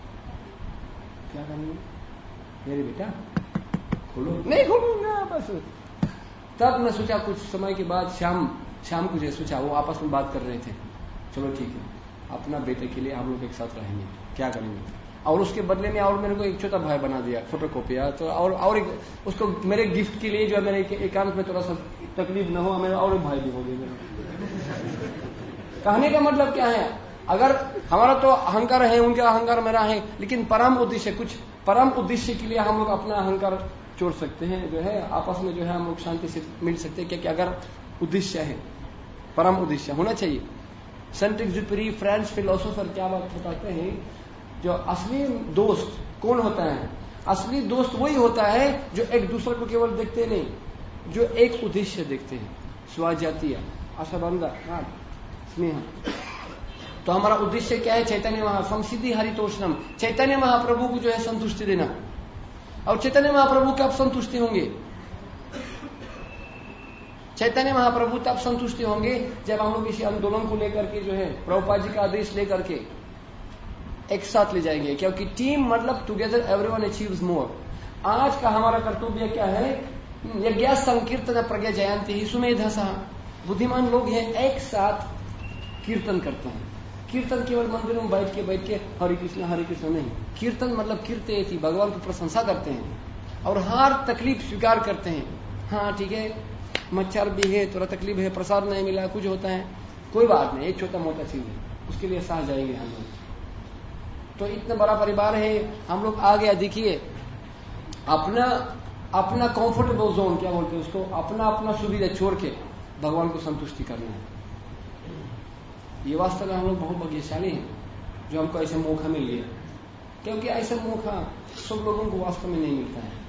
S1: क्या करेंगे, मेरे बेटा खोलो, नहीं खोलूंगा बस। तब मैं सोचा, कुछ समय के बाद शाम शाम को जो सोचा, वो आपस में बात कर रहे थे, चलो ठीक है अपना बेटे के लिए हम लोग एक साथ रहेंगे, क्या करेंगे। और उसके बदले में और मेरे को एक छोटा भाई बना दिया, फोटोकॉपिया। तो और और एक उसको मेरे गिफ्ट के लिए जो है, मेरे एकांत में थोड़ा सा तकलीफ न हो, मेरा और एक भाई भी हो गया। कहने का मतलब क्या है, अगर हमारा तो अहंकार है, उनका अहंकार मेरा है, लेकिन परम उद्देश्य, कुछ परम उद्देश्य के लिए हम लोग अपना अहंकार छोड़ सकते हैं, जो है आपस में जो है हम लोग शांति से मिल सकते हैं। क्योंकि अगर उद्देश्य है, परम उद्देश्य होना चाहिए। सेंट एग्जुपेरी फ्रेंच फिलोसोफर क्या बात बताते हैं, जो असली दोस्त कौन होता है? असली दोस्त वही होता है जो एक दूसरे को केवल देखते नहीं, जो एक उद्देश्य देखते हैं, स्वजातीय असंबंध स्नेह। तो हमारा उद्देश्य क्या है? चैतन्य महा संसिद्धि हरितोषणम, चैतन्य महाप्रभु को जो है संतुष्टि देना। और चैतन्य महाप्रभु कब संतुष्टि होंगे? चैतन्य महाप्रभु तब संतुष्टि होंगे जब हम लोग इसी आंदोलन को लेकर के जो है प्रभुपाद जी का आदेश लेकर के एक साथ ले जाएंगे, क्योंकि टीम मतलब टुगेदर एवरीवन अचीव्स मोर। आज का हमारा कर्तव्य क्या है? यज्ञ संकीर्तन प्रज्ञा जयंती ही सुमेधसा, बुद्धिमान लोग हैं एक साथ कीर्तन करते हैं। कीर्तन केवल मंदिरों में बैठ के बैठ के हरे कृष्ण हरे कृष्ण नहीं, कीर्तन मतलब कीर्तयति, भगवान की प्रशंसा करते हैं और हर तकलीफ स्वीकार करते हैं। हाँ ठीक है, मच्छर भी है, थोड़ा तकलीफ है, प्रसाद नहीं मिला, कुछ होता है, कोई बात नहीं, एक छोटा मोटा चीज है, उसके लिए साथ जाएंगे हम लोग। तो इतना बड़ा परिवार है, हम लोग आ गया। देखिए अपना अपना कंफर्टेबल जोन क्या बोलते हैं उसको, अपना अपना सुविधा छोड़ के भगवान को संतुष्टि करना है। ये वास्तव में हम लोग बहुत भाग्यशाली हैं जो हमको ऐसा मौका मिल गया, क्योंकि ऐसा मौका सब लोगों को वास्तव में नहीं मिलता है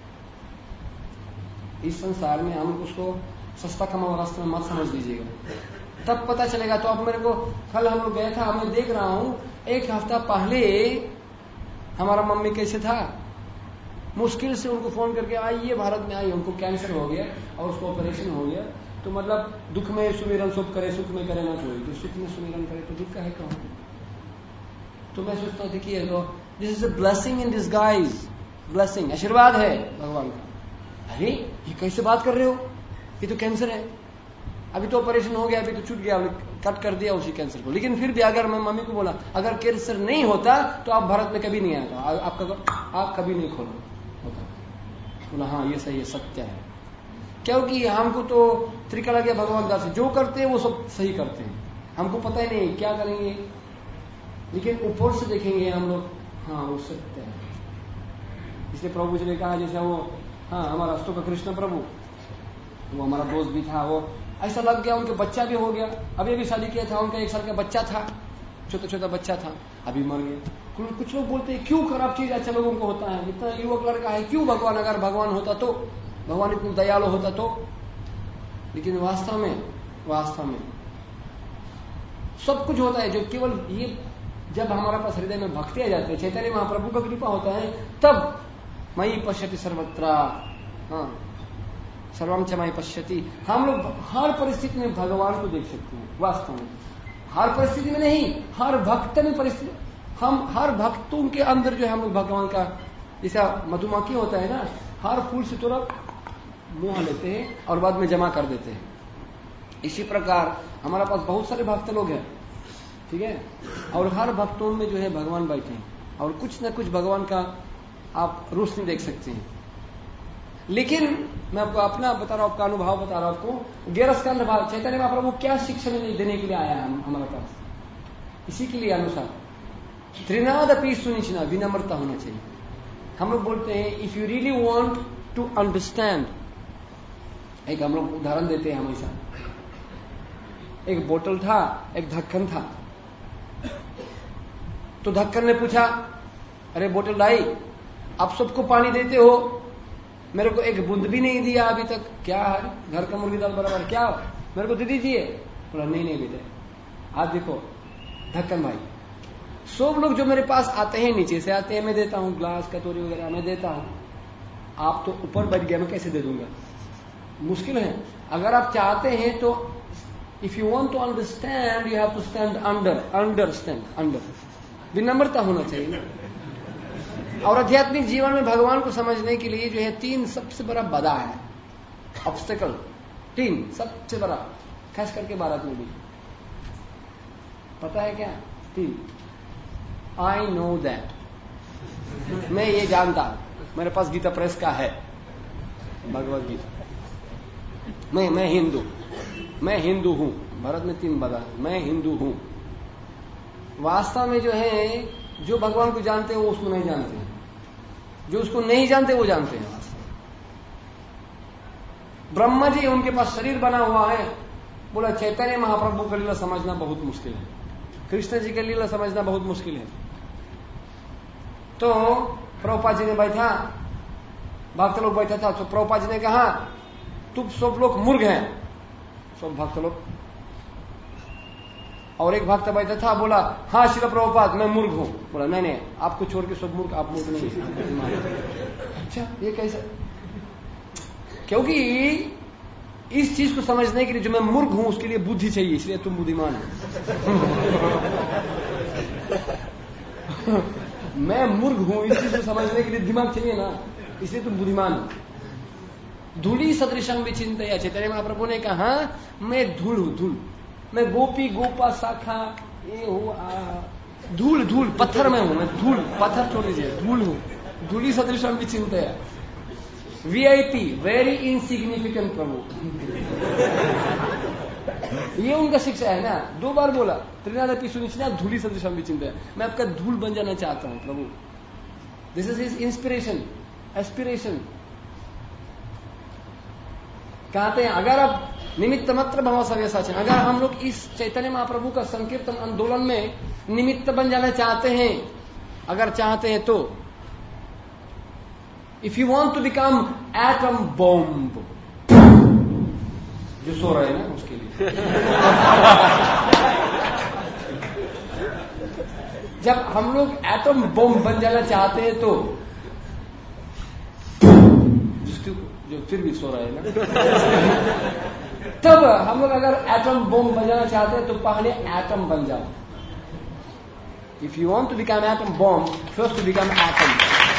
S1: इस संसार में। हम उसको सस्ता कमाओ रास्ते में मत समझ लीजिएगा, तब पता चलेगा। तो अब मेरे को कल हम लोग गए था, मैं देख रहा हूं एक हफ्ता पहले हमारा मम्मी कैसे था, मुश्किल से उनको फोन करके आइए भारत में आई, उनको कैंसर हो गया और उसको ऑपरेशन हो गया। तो मतलब दुख में सुमिरन सुख करे, सुख में करे ना कोई, तो सुख में सुमिरन करे तो दुख का है कौन? तो मैं सोचता हूँ देखिए this is a blessing in disguise, blessing आशीर्वाद है भगवान का। अरे ये कैसे बात कर रहे हो, ये तो कैंसर है, अभी तो ऑपरेशन हो गया, अभी तो छूट गया, कट कर दिया उसी कैंसर को। लेकिन फिर भी अगर मैं मम्मी को बोला अगर कैंसर नहीं होता तो आप भारत में कभी नहीं आएगा, आपका आप कभी नहीं खोलो होता। बोला हाँ ये सही है, सत्य है, क्योंकि हमको तो त्रिकला लगे भगवान दास जो करते हैं वो सब सही करते हैं, हमको पता ही नहीं क्या करेंगे, लेकिन ऊपर से देखेंगे हम लोग हाँ वो सत्य है। इसलिए प्रभु जी ने कहा जैसे वो हाँ हमारा अस्तु का कृष्ण प्रभु, वो हमारा दोस्त भी था, वो ऐसा लग गया उनके बच्चा भी हो गया, अभी अभी शादी किया था, उनका एक साल का बच्चा था, छोटा छोटा बच्चा था, अभी मर गया। कुछ लोग बोलते हैं क्यों खराब चीज अच्छा लोगों को होता है, इतना युवक लड़का है, क्यों भगवान, अगर भगवान होता तो, भगवान इतना दयालु होता तो। लेकिन वास्तव में वास्तव में सब कुछ होता है जो केवल ये जब हमारा पास हृदय में भक्ति आ जाती है, चैतन्य महाप्रभु का कृपा होता है, तब मई पश्यति सर्वत्र, हाँ सर्वम च मई पश्यति। हम लोग हर परिस्थिति में भगवान को देख सकते हैं, वास्तव में हर परिस्थिति में नहीं, हर भक्त में परिस्थिति, हम हर भक्तों के अंदर जो है हम लोग भगवान का, जैसा मधुमक्खी होता है ना, हर फूल से थोड़ा मुंह लेते हैं और बाद में जमा कर देते हैं, इसी प्रकार हमारा पास बहुत सारे भक्त लोग हैं, ठीक है, और हर भक्तों में जो है भगवान बैठे हैं और कुछ न कुछ भगवान का आप रोशनी देख सकते हैं। लेकिन मैं आपको अपना बता रहा हूं, आपका अनुभव बता रहा हूं आपको। ग्यारह स्कंद भाग चैतन्य महाप्रभु क्या शिक्षा देने के लिए आया है हमारे पास, इसी के लिए अनुसार त्रिनाद अपी सुनिश्चित विनम्रता होना चाहिए। हम लोग बोलते हैं if you really want to understand, एक हम लोग उदाहरण देते हैं हमेशा, एक बोतल था, एक ढक्कन था, तो ढक्कन ने पूछा अरे बोतल लाई, आप सबको पानी देते हो, मेरे को एक बूंद भी नहीं दिया अभी तक, क्या है घर का मुर्गी दाल बराबर, क्या मेरे को दे दीजिए। बोला नहीं नहीं बेटे, आज देखो ढक्कन भाई, सब लोग जो मेरे पास आते हैं नीचे से आते हैं, मैं देता हूं ग्लास कटोरी वगैरह मैं देता हूं, आप तो ऊपर बैठ गया, मैं कैसे दे दूंगा, मुश्किल है। अगर आप चाहते हैं तो if you want to understand you have to stand under, understand under, विनम्रता होना चाहिए ना। और आध्यात्मिक जीवन में भगवान को समझने के लिए जो है तीन सबसे बड़ा बाधा है, ऑब्स्टेकल, तीन सबसे बड़ा, खास करके भारत में भी पता है क्या, तीन। आई नो दैट, मैं ये जानता हूं, मेरे पास गीता प्रेस का है भगवत गीता, मैं मैं हिंदू मैं हिंदू हूं, भारत में तीन बाधा, मैं हिंदू हूं। वास्तव में जो है जो भगवान को जानते हैं वो उसको नहीं जानते हैं, जो उसको नहीं जानते वो जानते हैं। ब्रह्मा जी उनके पास शरीर बना हुआ है, बोला चैतन्य महाप्रभु का लीला समझना बहुत मुश्किल है, कृष्ण जी का लीला समझना बहुत मुश्किल है, तो प्रभुपाद जी ने बैठा, भक्त लोग बैठा था, तो प्रभुपाद जी ने कहा तुम सब लोग मूर्ख हैं, सब भक्त लोग। और एक भक्त बैठा था, बोला हाँ श्री प्रभुपाद मैं मूर्ख हूं। बोला नहीं नहीं, आपको छोड़ के सब मूर्ख, आप मूर्ख नहीं। अच्छा ये कैसे? क्योंकि इस चीज को समझने के लिए जो मैं मूर्ख हूं उसके लिए बुद्धि चाहिए, इसलिए तुम बुद्धिमान हो। मैं मूर्ख हूं इस चीज को समझने के लिए दिमाग चाहिए ना, इसलिए तुम बुद्धिमान हो। धूली सदृशम विचिंतया, चैतन्य महाप्रभु ने कहा मैं धूल हूं, धूल, मैं गोपी गोपा शाखा ये हूं, धूल धूल पत्थर में हूं मैं, धूल पत्थर छोड़ दीजिए, धूल हूं, धूली सदृशम विचिंतया। वीआईपी, वेरी इनसिग्निफिकेंट प्रभु। ये उनका शिक्षा है ना, दो बार बोला त्रिनादपि सुनिश्चित धूली सदृशम विचिंतया, मैं आपका धूल बन जाना चाहता हूं प्रभु। This is his inspiration, aspiration. कहते हैं अगर अब निमित्त मात्र भव सव्यसाचन, अगर हम लोग इस चैतन्य महाप्रभु का संकीर्तन आंदोलन में निमित्त बन जाना चाहते हैं, अगर चाहते हैं तो if you want to become atom bomb, जो सो रहे हैं ना उसके लिए। जब हम लोग एटम बॉम्ब बन जाना चाहते हैं तो जो फिर भी सो रहा है ना, तब हम लोग अगर एटम बॉम्ब बन जाना चाहते हैं तो पहले एटम बन जाओ। If you want to become atom bomb, first to become atom.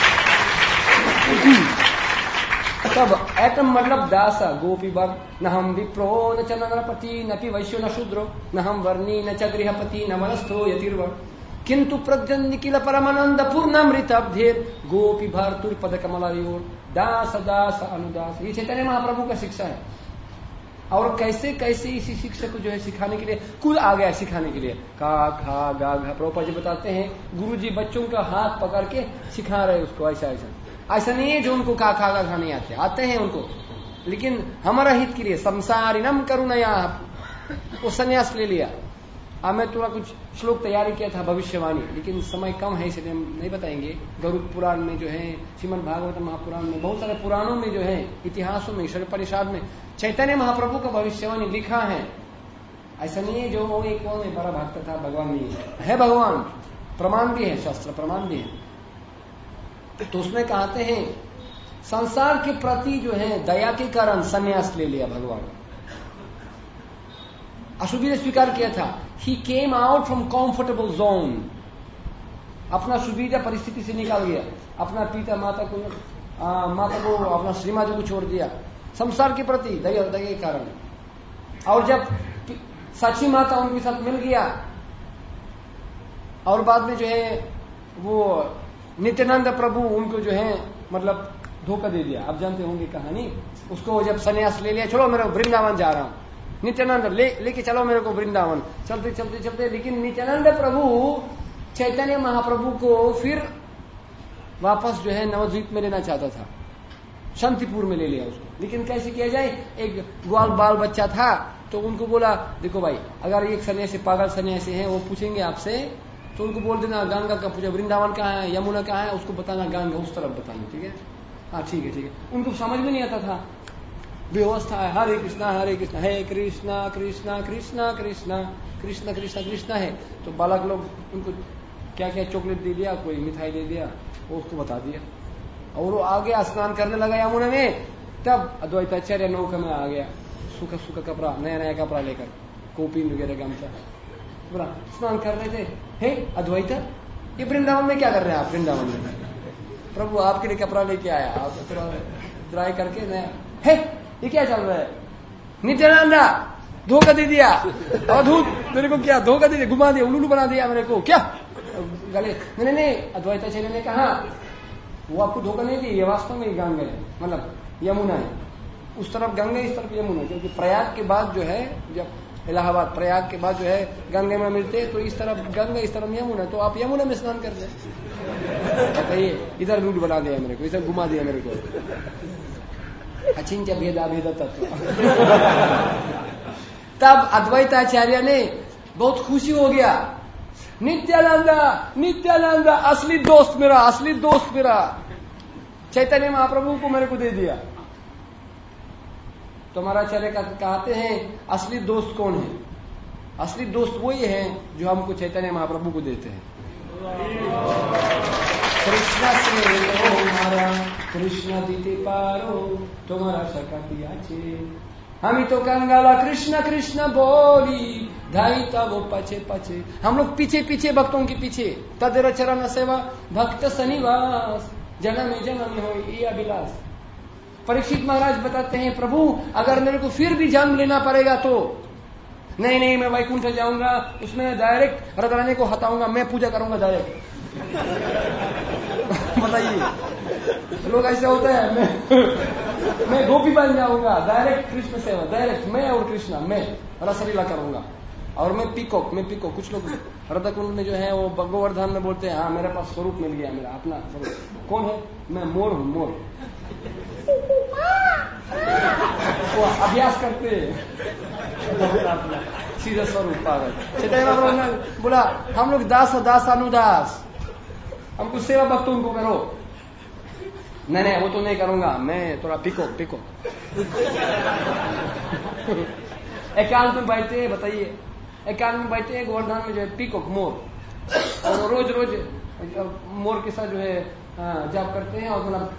S1: तब एटम मतलब दास, गोपी वर्ग, न हम विप्रो न च नरपति न पि वैश्यो न शूद्रो न हम वर्णी न च गृहपति न मनस्थो यतिर्वर्ण किंतु प्रज्ञन निखिल परमानंद पूर्णामृतब्धेर गोपी भर्तुर पद कमलायोर दास दास अनुदास। ये चैतन्य महाप्रभु का शिक्षा है। और कैसे कैसे इसी शिक्षा को जो है सिखाने के लिए कुल आ गया, सिखाने के लिए का खा गा घा। प्रभुपाद जी बताते हैं गुरु जी बच्चों का हाथ पकड़ के सिखा रहे उसको, ऐसा ऐसा ऐसा नहीं है जो उनको का खा गा घा नहीं आते, आते हैं उनको, लेकिन हमारा हित के लिए संसारिनम करुणया वो संन्यास ले लिया। अब मैं थोड़ा कुछ श्लोक तैयारी किया था भविष्यवाणी, लेकिन समय कम है इसलिए हम नहीं बताएंगे। गरुड़ पुराण में जो है, श्रीमद् भागवत महापुराण में, बहुत सारे पुराणों में जो है, इतिहासों में, षडपनिषद में चैतन्य महाप्रभु का भविष्यवाणी लिखा है। ऐसा नहीं है जो वो एक कौन है बड़ा भक्त था, भगवान नहीं है, है भगवान, प्रमाण भी है, शास्त्र प्रमाण भी है। तो उसमें कहते हैं संसार के प्रति जो है दया के कारण संन्यास ले लिया भगवान। अशुभी ने स्वीकार किया था, he came out from comfortable zone, अपना सुविधा परिस्थिति से निकाल गया, अपना पिता माता को आ, माता को अपना श्रीमाता को छोड़ दिया संसार के प्रति दया दया के कारण। और जब सच्ची माता उनके साथ मिल गया और बाद में जो है वो नित्यानंद प्रभु उनको जो है मतलब धोखा दे दिया। आप जानते होंगे कहानी, उसको जब संन्यास ले लिया, चलो मेरा वृंदावन जा रहा हूं, नित्यानंद ले लेके चलो मेरे को वृंदावन, चलते चलते चलते, लेकिन नित्यानंद प्रभु चैतन्य महाप्रभु को फिर वापस जो है नवद्वीप में लेना चाहता था, शांतिपुर में ले लिया उसको। लेकिन कैसे किया जाए, एक ग्वाल बाल बच्चा था तो उनको बोला देखो भाई, अगर एक सन्यासी पागल सन्यासी है वो पूछेंगे आपसे तो उनको बोल देना गंगा का पूजा, वृंदावन कहाँ है, यमुना कहाँ है, उसको बताना गंगा उस तरफ बताना, ठीक है, हाँ ठीक है ठीक है। उनको समझ में नहीं आता था, व्यवस्था है हरे कृष्णा हरे कृष्णा, हे कृष्णा कृष्णा कृष्णा कृष्णा कृष्णा कृष्णा कृष्णा है। तो बालक लोग उनको क्या क्या चॉकलेट दे दिया, कोई मिठाई दे दिया, वो उसको बता दिया। और वो आ गया, स्नान करने लगा यमुना में। तब अद्वैताचार्य नौका में आ गया, सूखा सूखा कपड़ा, नया नया कपड़ा लेकर, कोपी वगैरह गमछा, बोला स्नान कर रहे थे, हे अद्वैत ये वृंदावन में क्या कर रहे हैं आप, वृंदावन में प्रभु आपके लिए कपड़ा लेके आया, आप थोड़ा ड्राई करके नया, हे ये क्या चल रहा है, नित्यानंदा धोखा दे दिया, अधूत मेरे को क्या धोखा दे दिया, घुमा दिया, उल्लू बना दिया मेरे को, क्या गले, नहीं नहीं अद्वैताचार्य ने कहा वो आपको धोखा नहीं दिया, ये वास्तव में गंगा है, मतलब यमुना है, उस तरफ गंगा इस तरफ यमुना, क्योंकि प्रयाग के बाद जो है, जब इलाहाबाद प्रयाग के बाद जो है गंगे में मिलते तो इस तरफ गंगा इस तरफ यमुना, तो आप यमुना में स्नान कर रहे बताइए, इधर रूट बना दिया मेरे को, इधर घुमा दिया मेरे को, अचिंत्य भेदा भेद तत्व। तब अद्वैताचार्य ने बहुत खुशी हो गया, नित्यानंद नित्यानंद असली दोस्त मेरा, असली दोस्त मेरा चैतन्य महाप्रभु को मेरे को दे दिया। तो हमारा आचार्य कहते हैं असली दोस्त कौन है? असली दोस्त वही है जो हमको चैतन्य महाप्रभु को देते हैं। कृष्ण से तुम्हारा कृष्ण दीते पारो तुम्हारा सकतिया छे। हम तो कंगाला कृष्ण कृष्ण बोली धाई तब पचे पचे। हम लोग पीछे पीछे भक्तों के पीछे। तदेर चरण सेवा भक्त सनिवास जन्म जन्म हो ये अभिलाष। परीक्षित महाराज बताते हैं प्रभु अगर मेरे को फिर भी जन्म लेना पड़ेगा तो नहीं नहीं मैं वैकुंठ जाऊंगा, उसमें डायरेक्ट रतरानी को हटाऊंगा, मैं पूजा करूंगा डायरेक्ट। बताइए लोग ऐसे होते हैं, मैं मैं गोपी बन जाऊंगा, डायरेक्ट कृष्ण सेवा, डायरेक्ट मैं और कृष्ण मैं रसलीला करूंगा। और मैं पिको मैं पिको कुछ लोग हृदयकुंड में जो है वो गोवर्धन में बोलते हैं हाँ मेरे पास स्वरूप मिल गया, मेरा अपना स्वरूप। कौन है? मैं मोर हूं, मोर। वो अभ्यास करते सीधा स्वरूप पागल। चैतन्य ने बोला हम लोग दास दास अनुदास, हमको सेवा भक्तों को करो। नहीं नहीं वो तो नहीं करूंगा, मैं थोड़ा पिको पिको। एकांत में बैठते हैं, बताइए एकांत में बैठते हैं गोवर्धन में जो है पिको मोर, और रोज रोज मोर के साथ जो है जाप करते हैं और मतलब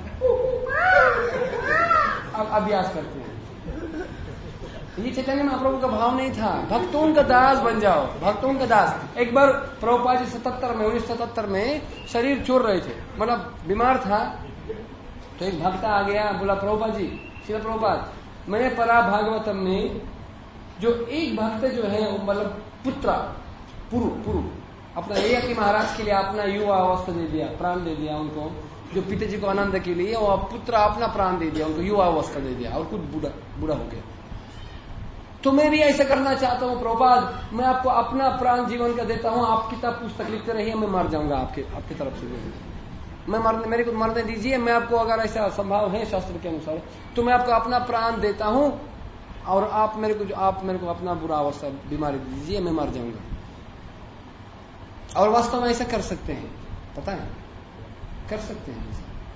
S1: अब अभ्यास करते हैं। ये चैतन्य महाप्रभु का भाव नहीं था भक्तों का दास बन जाओ, भक्तों का दास। एक बार प्रभुपाद जी सतहत्तर में उन्नीस सौ सतहत्तर में शरीर छोड़ रहे थे, मतलब बीमार था। तो एक भक्त आ गया, बोला प्रभुपाद जी श्री प्रभुपाद मैंने पढ़ा भागवतम में जो एक भक्त जो है मतलब पुत्र पुरु पुरु अपना ये कि महाराज के लिए अपना युवा अवस्था दे दिया, प्राण दे दिया उनको, जो पिताजी को आनंद के लिए और पुत्र अपना प्राण दे दिया, उनको युवा अवस्था दे दिया और कुछ बूढ़ा बूढ़ा हो गया। तो मैं भी ऐसा करना चाहता हूँ प्रभुपाद, मैं आपको अपना प्राण जीवन का देता हूँ, आप किताब पुस्तक लिखते रहिए, मैं मर जाऊंगा आपके आपकी तरफ से, मैं मरने मेरे को मरने दीजिए, मैं आपको अगर ऐसा संभव है शास्त्र के अनुसार तो मैं आपको अपना प्राण देता हूँ और आप मेरे को आप मेरे को अपना बुरा अवस्था बीमारी दीजिए, मैं मर जाऊंगा। और वास्तव में ऐसा कर सकते हैं, पता है कर सकते हैं।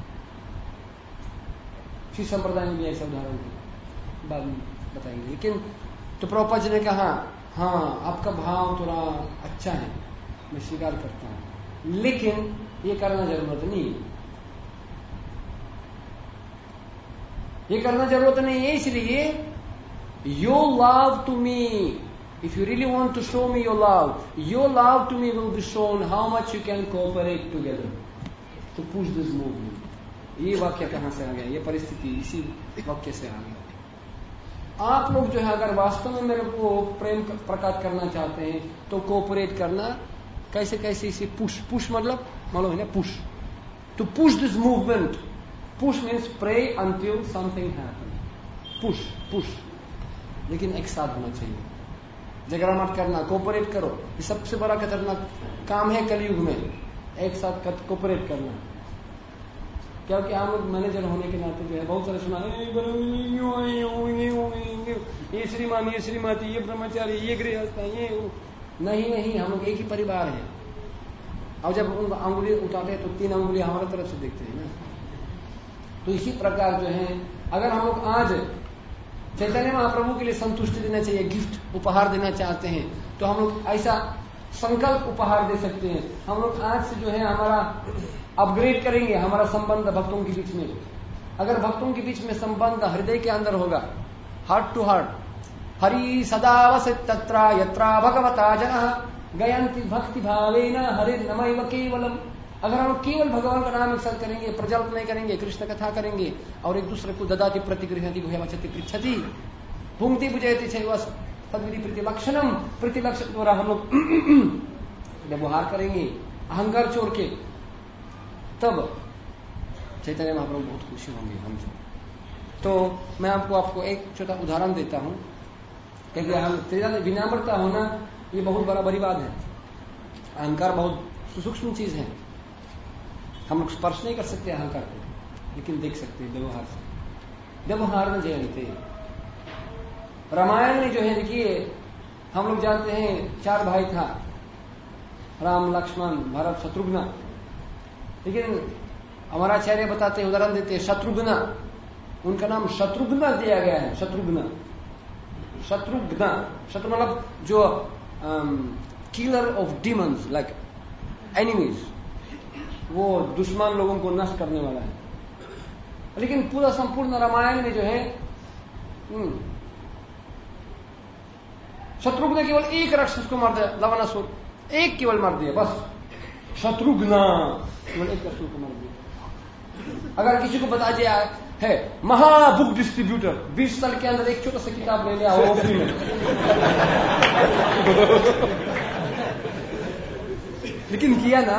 S1: श्री संप्रदाय में भी ऐसा उदाहरण है, बाद में बताएंगे। लेकिन तो प्रभुपाद जी ने कहा हाँ आपका भाव थोड़ा अच्छा है, मैं स्वीकार करता हूं, लेकिन ये करना जरूरत नहीं, ये करना जरूरत नहीं है। इसलिए your love to me, if you really want to show me your love, your love to me will be shown how much you can cooperate together to push this movement. ये वाक्य कहां से आ गया? ये परिस्थिति इसी वाक्य से आ गया। आप लोग जो है अगर वास्तव में मेरे को प्रेम प्रकट करना चाहते हैं तो कोऑपरेट करना, कैसे कैसे इसे पुश पुश मतलब मालूम है ना, push to push this movement. Push means pray until something happen, push push, लेकिन एक साथ होना चाहिए, झगड़ा मत करना, कोऑपरेट करो। ये सबसे बड़ा खतरनाक काम है कलयुग में, एक साथ कोऑपरेट करना। क्योंकि हम लोग मैनेजर होने के नाते जो है बहुत सारे सुना, ये श्रीमान ये श्रीमती ये ब्रह्मचारी ये गृहस्थ ये नहीं नहीं, हम लोग एक ही परिवार है। और जब उन अंगुली उठाते हैं तो तीन अंगुली हमारे तरफ से देखते हैं ना। तो इसी प्रकार जो है अगर हम लोग आज चैतन्य महाप्रभु के लिए संतुष्टि देना चाहिए, गिफ्ट उपहार देना चाहते हैं, तो हम लोग ऐसा संकल्प उपहार दे सकते हैं। हम लोग आज से जो है हमारा अपग्रेड करेंगे हमारा संबंध भक्तों के बीच में। अगर भक्तों के बीच में संबंध हृदय के अंदर होगा, हार्ट टू हार्ट, हरि सदा वसति तत्र यत्र भगवता जनः गयन्ति भक्ति भावेन हरे नमैव केवलम। अगर हम केवल भगवान का नाम अक्सर करेंगे, प्रजल्प नहीं करेंगे, कृष्ण कथा करेंगे और एक दूसरे को ददाति प्रतिगृह्णति गुह्यवचति पृच्छति भुंक्ति बुझयति चैव तद्विधि प्रतिलक्षणम, प्रतिलक्षण द्वारा हम लोग व्यवहार करेंगे अहंकार छोड़ के, तब चैतन्य महाप्रभु बहुत खुशी होंगे हमसे। तो मैं आपको आपको एक छोटा उदाहरण देता हूं, क्योंकि हम विनम्रता होना ये बहुत बड़ा बड़ी बात है। अहंकार बहुत सूक्ष्म चीज है, हम लोग स्पर्श नहीं कर सकते अहंकार को, लेकिन देख सकते हैं व्यवहार से। व्यवहार में जयंते रामायण में जो है देखिए, हम लोग जानते हैं चार भाई था, राम लक्ष्मण भरत शत्रुघ्न। लेकिन हमारा आचार्य बताते हैं, उदाहरण देते हैं, शत्रुघ्न, उनका नाम शत्रुघ्न दिया गया है। शत्रुघ्न शत्रुघ्न शत्रु मतलब जो killer of demons, like enemies, वो दुश्मन लोगों को नष्ट करने वाला है। लेकिन पूरा संपूर्ण रामायण में जो है शत्रुघ्न केवल एक राक्षस को मार दिया, लवणासुर, एक केवल मार दिया बस। शत्रुघ्न केवल एक राक्षस को मार दिया। अगर किसी को बता दिया है महाबुक डिस्ट्रीब्यूटर, बीस साल के अंदर एक छोटा सा किताब ले लिया वो फ्री में लेकिन किया ना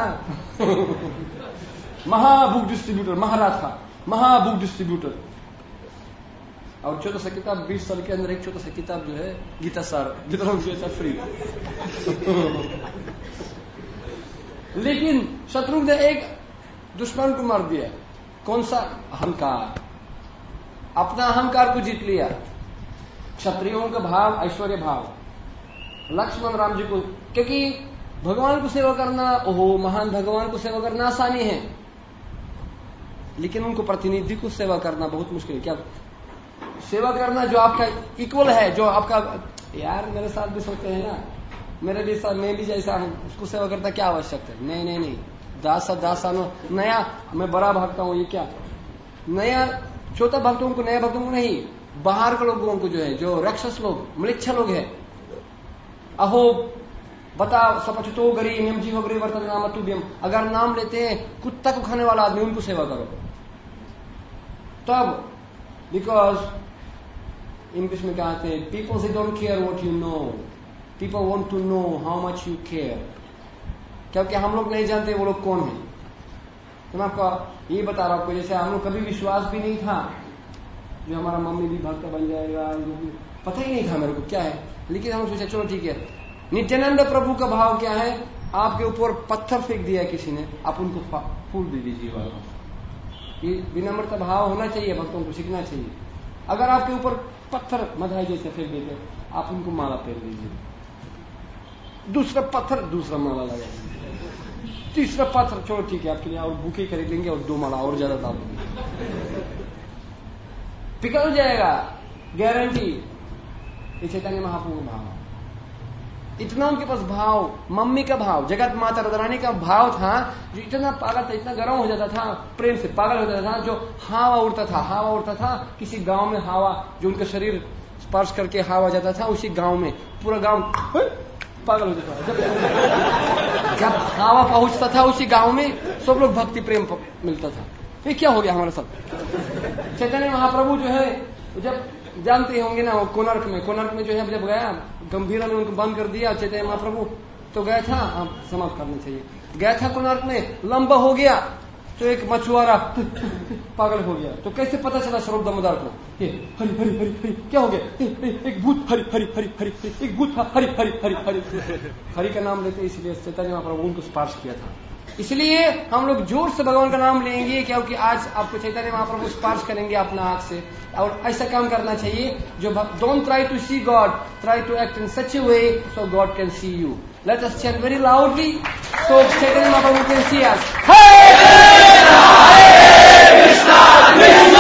S1: महाबुक डिस्ट्रीब्यूटर, महाराथा महाबुक डिस्ट्रीब्यूटर, और छोटा सा किताब बीस साल के अंदर एक छोटा सा किताब जो है गीता सार, गीता जैसा फ्री। लेकिन शत्रुघ्न ने एक दुश्मन को मार दिया। कौन सा? अहंकार। अपना अहंकार को जीत लिया। क्षत्रियों का भाव, ऐश्वर्य भाव, लक्ष्मण राम जी को, क्योंकि भगवान को सेवा करना, ओहो महान भगवान को सेवा करना आसानी है, लेकिन उनको प्रतिनिधि को सेवा करना बहुत मुश्किल है। क्या सेवा करना जो आपका इक्वल है, जो आपका, यार मेरे साथ भी सोचते हैं ना, मेरे भी साथ, मैं भी जैसा हूं, उसको सेवा करता क्या आवश्यकता है? नहीं नहीं नहीं, दासा दासानो, नया मैं बड़ा भक्त हूं, ये क्या नया? छोटा भक्तों को, नया भक्तों को नहीं, बाहर के लोगों को जो है, जो राक्षस लोग, मृच्छा लोग है, अहो बता सपचितो गरी निमजी हो गरी वर्तन नाम तुभ्यम, अगर नाम लेते हैं कुत्ता को खाने वाला आदमी, उनको सेवा करो तब। बिकॉज इंग्लिश में कहते हैं पीपल से don't care what you know, people want to know how much you care, क्योंकि हम लोग नहीं जानते वो लोग कौन है। तो मैं आपको ये बता रहा हूं, जैसे हम लोग कभी विश्वास भी नहीं था जो हमारा मम्मी भी भक्त बन जाएगा, पता ही नहीं था मेरे को क्या है, लेकिन हम सोचा चलो ठीक है। नित्यानंद प्रभु का भाव क्या है? आपके ऊपर पत्थर फेंक दिया किसी ने, आप उनको फूल दे दीजिए। ये विनम्रता भाव होना चाहिए, भक्तों को सीखना चाहिए। अगर आपके ऊपर पत्थर मधाई जैसे फेंक देते, आप उनको माला पहन दीजिए। दूसरा पत्थर, दूसरा माला लगाइए। तीसरा पत्थर, चलो ठीक है आपके लिए और बुके खरीद लेंगे और दो माला और ज्यादा डाल देंगे, पिघल जाएगा गारंटी। ये चैतन्य महाप्रभु का भाव, इतना उनके पास भाव, मम्मी का भाव, जगत माता रानी का भाव था, जो इतना पागल था, इतना गर्म हो जाता था, प्रेम से पागल हो जाता था। जो हावा उड़ता था, हावा उड़ता था किसी गांव में, हावा जो उनका शरीर स्पर्श करके हावा जाता था, उसी गांव में पूरा गांव पागल हो जाता था। जब, जब हावा पहुंचता था उसी गांव में, सब लोग भक्ति प्रेम मिलता था। ये क्या हो गया हमारे साथ? चैतन्य महाप्रभु जो है, जब जानते होंगे ना, वो कोणार्क में, कोणार्क में जो है जब गया, गंभीरा में उनको बंद कर दिया चैतन्य महाप्रभु, तो गया था, हम समाप्त करना चाहिए, गया था कोणार्क में, लंबा हो गया तो एक मछुआरा पागल हो गया। तो कैसे पता चला स्वरूप दामोदर को? ये हरि हरि हरि हरि क्या हो गया? एक भूत हरि हरि हरि हरि, एक भूत हरि हरि हरि हरि हरि का नाम लेते, इसलिए चैतन्य महाप्रभु उनको स्पर्श किया था। इसलिए हम लोग जोर से भगवान का नाम लेंगे, क्योंकि आज आपको चैतन्य महाप्रभु स्पर्श करेंगे अपना आंख से। और ऐसा काम करना चाहिए जो don't try to see God, try to act in such a way so God can see you. Let us chant very loudly so Chaitanya Mahaprabhu can see us. Hare Krishna Hare Krishna